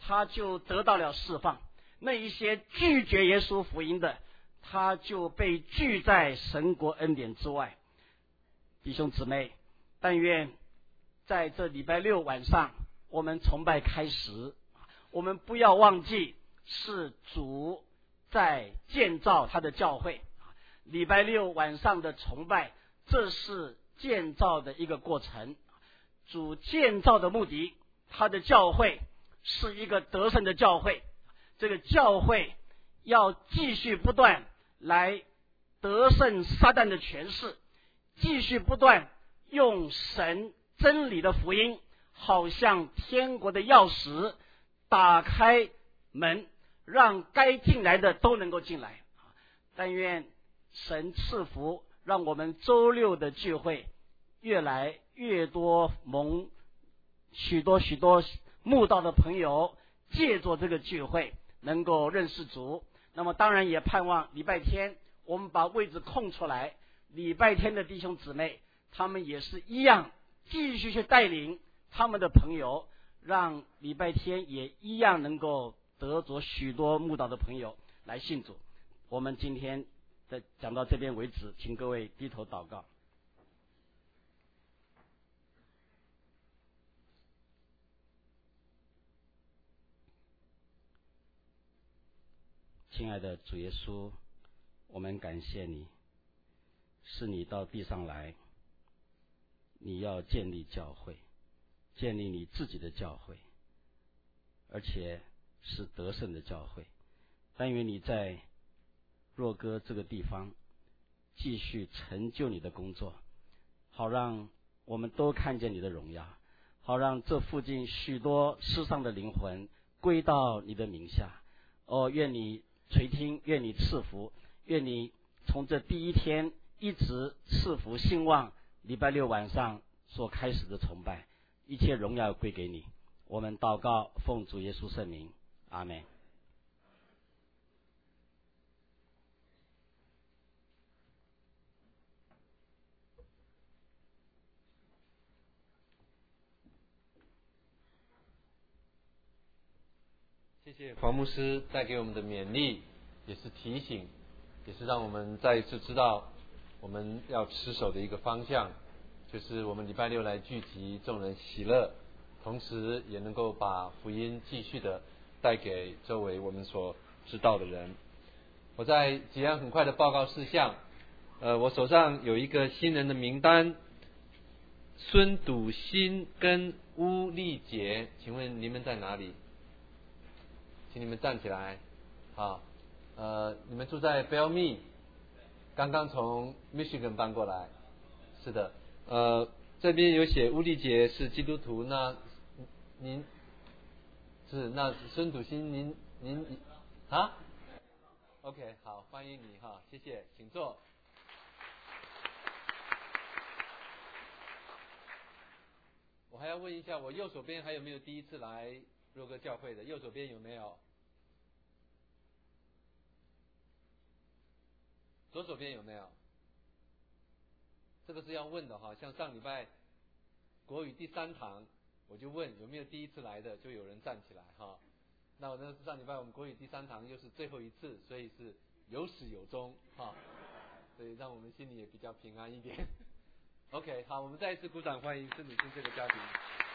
他就得到了释放；那一些拒绝耶稣福音的，他就被拒在神国恩典之外。弟兄姊妹，但愿在这礼拜六晚上我们崇拜开始，我们不要忘记是主在建造他的教会。礼拜六晚上的崇拜，这是建造的一个过程。主建造的目的，他的教会是一个得胜的教会，这个教会要继续不断来得胜撒旦的权势，继续不断用神真理的福音，好像天国的钥匙，打开门，让该进来的都能够进来。但愿神赐福，让我们周六的聚会越来越多，蒙许多许多慕道的朋友借着这个聚会能够认识主。那么当然也盼望礼拜天我们把位置空出来，礼拜天的弟兄姊妹他们也是一样继续去带领他们的朋友，让礼拜天也一样能够得着许多慕道的朋友来信主。我们今天的讲到这边为止，请各位低头祷告。亲爱的主耶稣，我们感谢你，是你到地上来，你要建立教会，建立你自己的教会，而且是得胜的教会。但愿你在若哥这个地方继续成就你的工作，好让我们都看见你的荣耀，好让这附近许多世上的灵魂归到你的名下。哦，愿你垂听，愿你赐福，愿你从这第一天一直赐福兴旺礼拜六晚上所开始的崇拜，一切荣耀归给你。我们祷告，奉主耶稣圣名，阿们。 谢谢黄牧师带给我们的勉励，也是提醒，也是让我们再一次知道我们要持守的一个方向，就是我们礼拜六来聚集，众人喜乐，同时也能够把福音继续的带给周围我们所知道的人。我在吉安很快的报告事项，呃，我手上有一个新人的名单，孙笃新跟乌丽杰，请问你们在哪里？请你们站起来。好，呃，你们住在 Bellmead， 刚刚从 Michigan 搬过来。是的，呃，这边有写乌丽杰是基督徒，那您是那孙笃新，您您啊 ？OK， 好，欢迎你哈，谢谢，请坐。我还要问一下，我右手边还有没有第一次来若哥教会的？右手边有没有？左手边有没有？这个是要问的哈，像上礼拜国语第三堂，我就问有没有第一次来的，就有人站起来哈。那我那是上礼拜我们国语第三堂又是最后一次，所以是有始有终哈，所以让我们心里也比较平安一点。OK， 好，我们再一次鼓掌欢迎孙笃新这个家庭。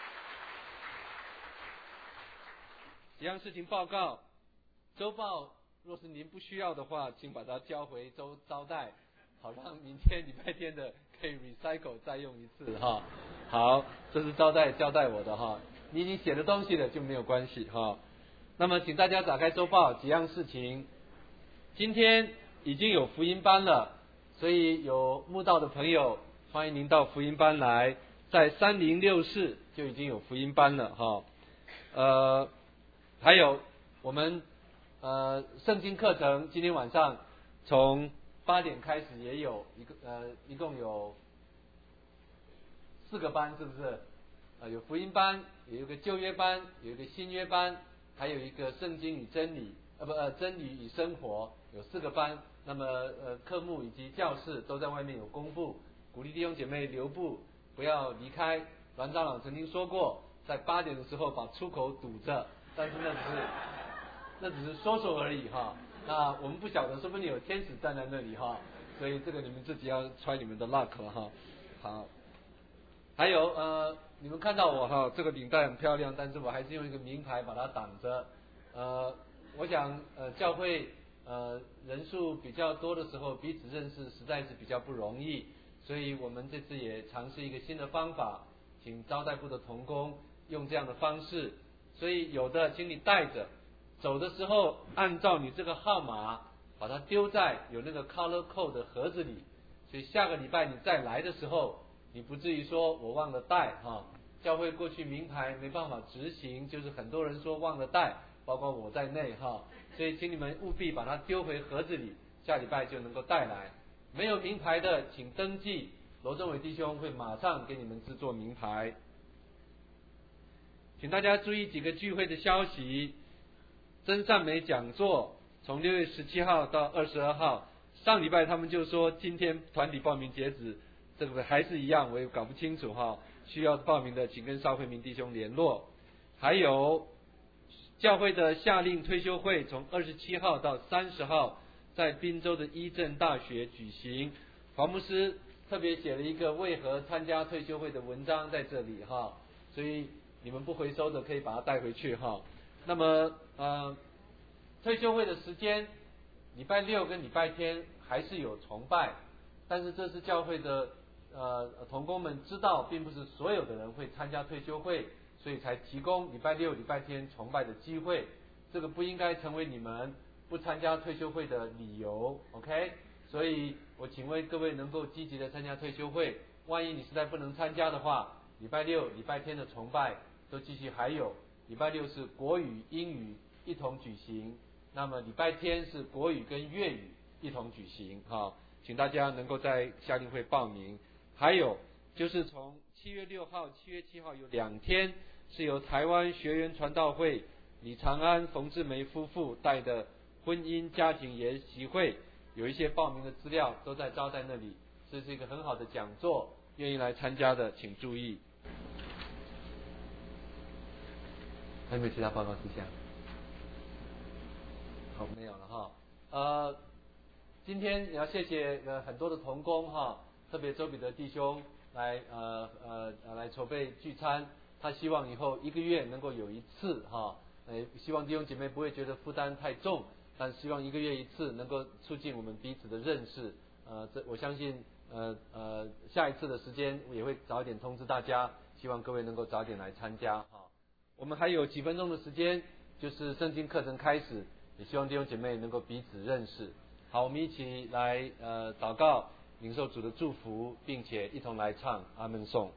几样事情报告，周报若是您不需要的话，请把它交回周招待，好让明天礼拜天的可以 recycle 再用一次哈。好，这是招待交代我的哈，你已经写了东西了就没有关系哈。那么请大家打开周报，几样事情。今天已经有福音班了，所以有慕道的朋友欢迎您到福音班来，在三零六室就已经有福音班了哈。呃，还有我们呃圣经课程今天晚上从八点开始也有一个呃一共有四个班，是不是？呃有福音班，有一个旧约班，有一个新约班，还有一个圣经与真理呃不呃真理与生活，有四个班。那么呃科目以及教室都在外面有公布，鼓励弟兄姐妹留步，不要离开。阮长老曾经说过，在八点的时候把出口堵着， 但是那只是那只是说说而已哈。那我们不晓得，说不定有天使站在那里哈，所以这个你们自己要try你们的 luck 了哈。好，还有呃，你们看到我哈，这个领带很漂亮，但是我还是用一个名牌把它挡着。呃，我想呃，教会呃人数比较多的时候，彼此认识实在是比较不容易，所以我们这次也尝试一个新的方法，请招待部的同工用这样的方式，所以有的请你带着。走的时候，按照你这个号码，把它丢在有那个 color code 的盒子里，所以下个礼拜你再来的时候，你不至于说我忘了带哈。教会过去名牌没办法执行，就是很多人说忘了带，包括我在内哈，所以请你们务必把它丢回盒子里，下礼拜就能够带来。没有名牌的，请登记，罗政伟弟兄会马上给你们制作名牌。请大家注意几个聚会的消息。真善美讲座从六月十七号到二十二号，上礼拜他们就说今天团体报名截止，这个还是一样，我也搞不清楚哈。需要报名的请跟邵慧明弟兄联络。还有教会的夏令退休会从二十七号到三十号在滨州的伊正大学举行，黄牧师特别写了一个为何参加退休会的文章在这里哈，所以你们不回收的可以把它带回去哈。那么呃，退休会的时间，礼拜六跟礼拜天还是有崇拜，但是这是教会的呃同工们知道，并不是所有的人会参加退休会，所以才提供礼拜六、礼拜天崇拜的机会。这个不应该成为你们不参加退休会的理由 ，OK？ 所以我请问各位能够积极的参加退休会，万一你实在不能参加的话，礼拜六、礼拜天的崇拜都继续还有。礼拜六是国语、英语一同举行，那么礼拜天是国语跟粤语一同举行哈，请大家能够在夏令会报名。还有就是从七月六号、七月七号有两天是由台湾学员传道会李长安、冯志梅夫妇带的婚姻家庭研习会，有一些报名的资料都在招待那里，这是一个很好的讲座，愿意来参加的请注意。还有没有其他报告事项？好，没有了哈。呃，今天也要谢谢呃很多的同工哈，特别周彼得弟兄来呃呃来筹备聚餐，他希望以后一个月能够有一次哈，呃希望弟兄姐妹不会觉得负担太重，但希望一个月一次能够促进我们彼此的认识。呃，这我相信呃呃下一次的时间也会早一点通知大家，希望各位能够早点来参加哈。我们还有几分钟的时间，就是圣经课程开始，也希望弟兄姐妹能够彼此认识。好，我们一起来呃祷告，领受主的祝福，并且一同来唱阿们颂。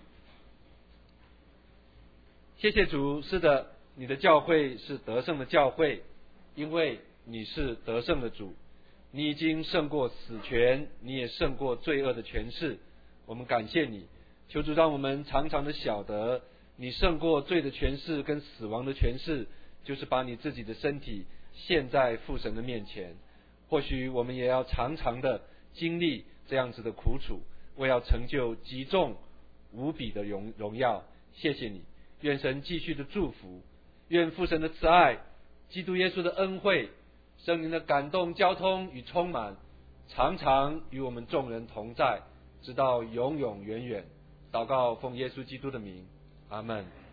谢谢主，是的，你的教会是得胜的教会，因为你是得胜的主，你已经胜过死权，你也胜过罪恶的权势。我们感谢你，求主让我们常常的晓得，你胜过罪的权势跟死亡的权势，就是把你自己的身体献在父神的面前。或许我们也要常常的经历这样子的苦楚，为要成就极重无比的荣荣耀。谢谢你，愿神继续的祝福，愿父神的慈爱、基督耶稣的恩惠、圣灵的感动、交通与充满，常常与我们众人同在，直到永永远远。祷告奉耶稣基督的名，阿们。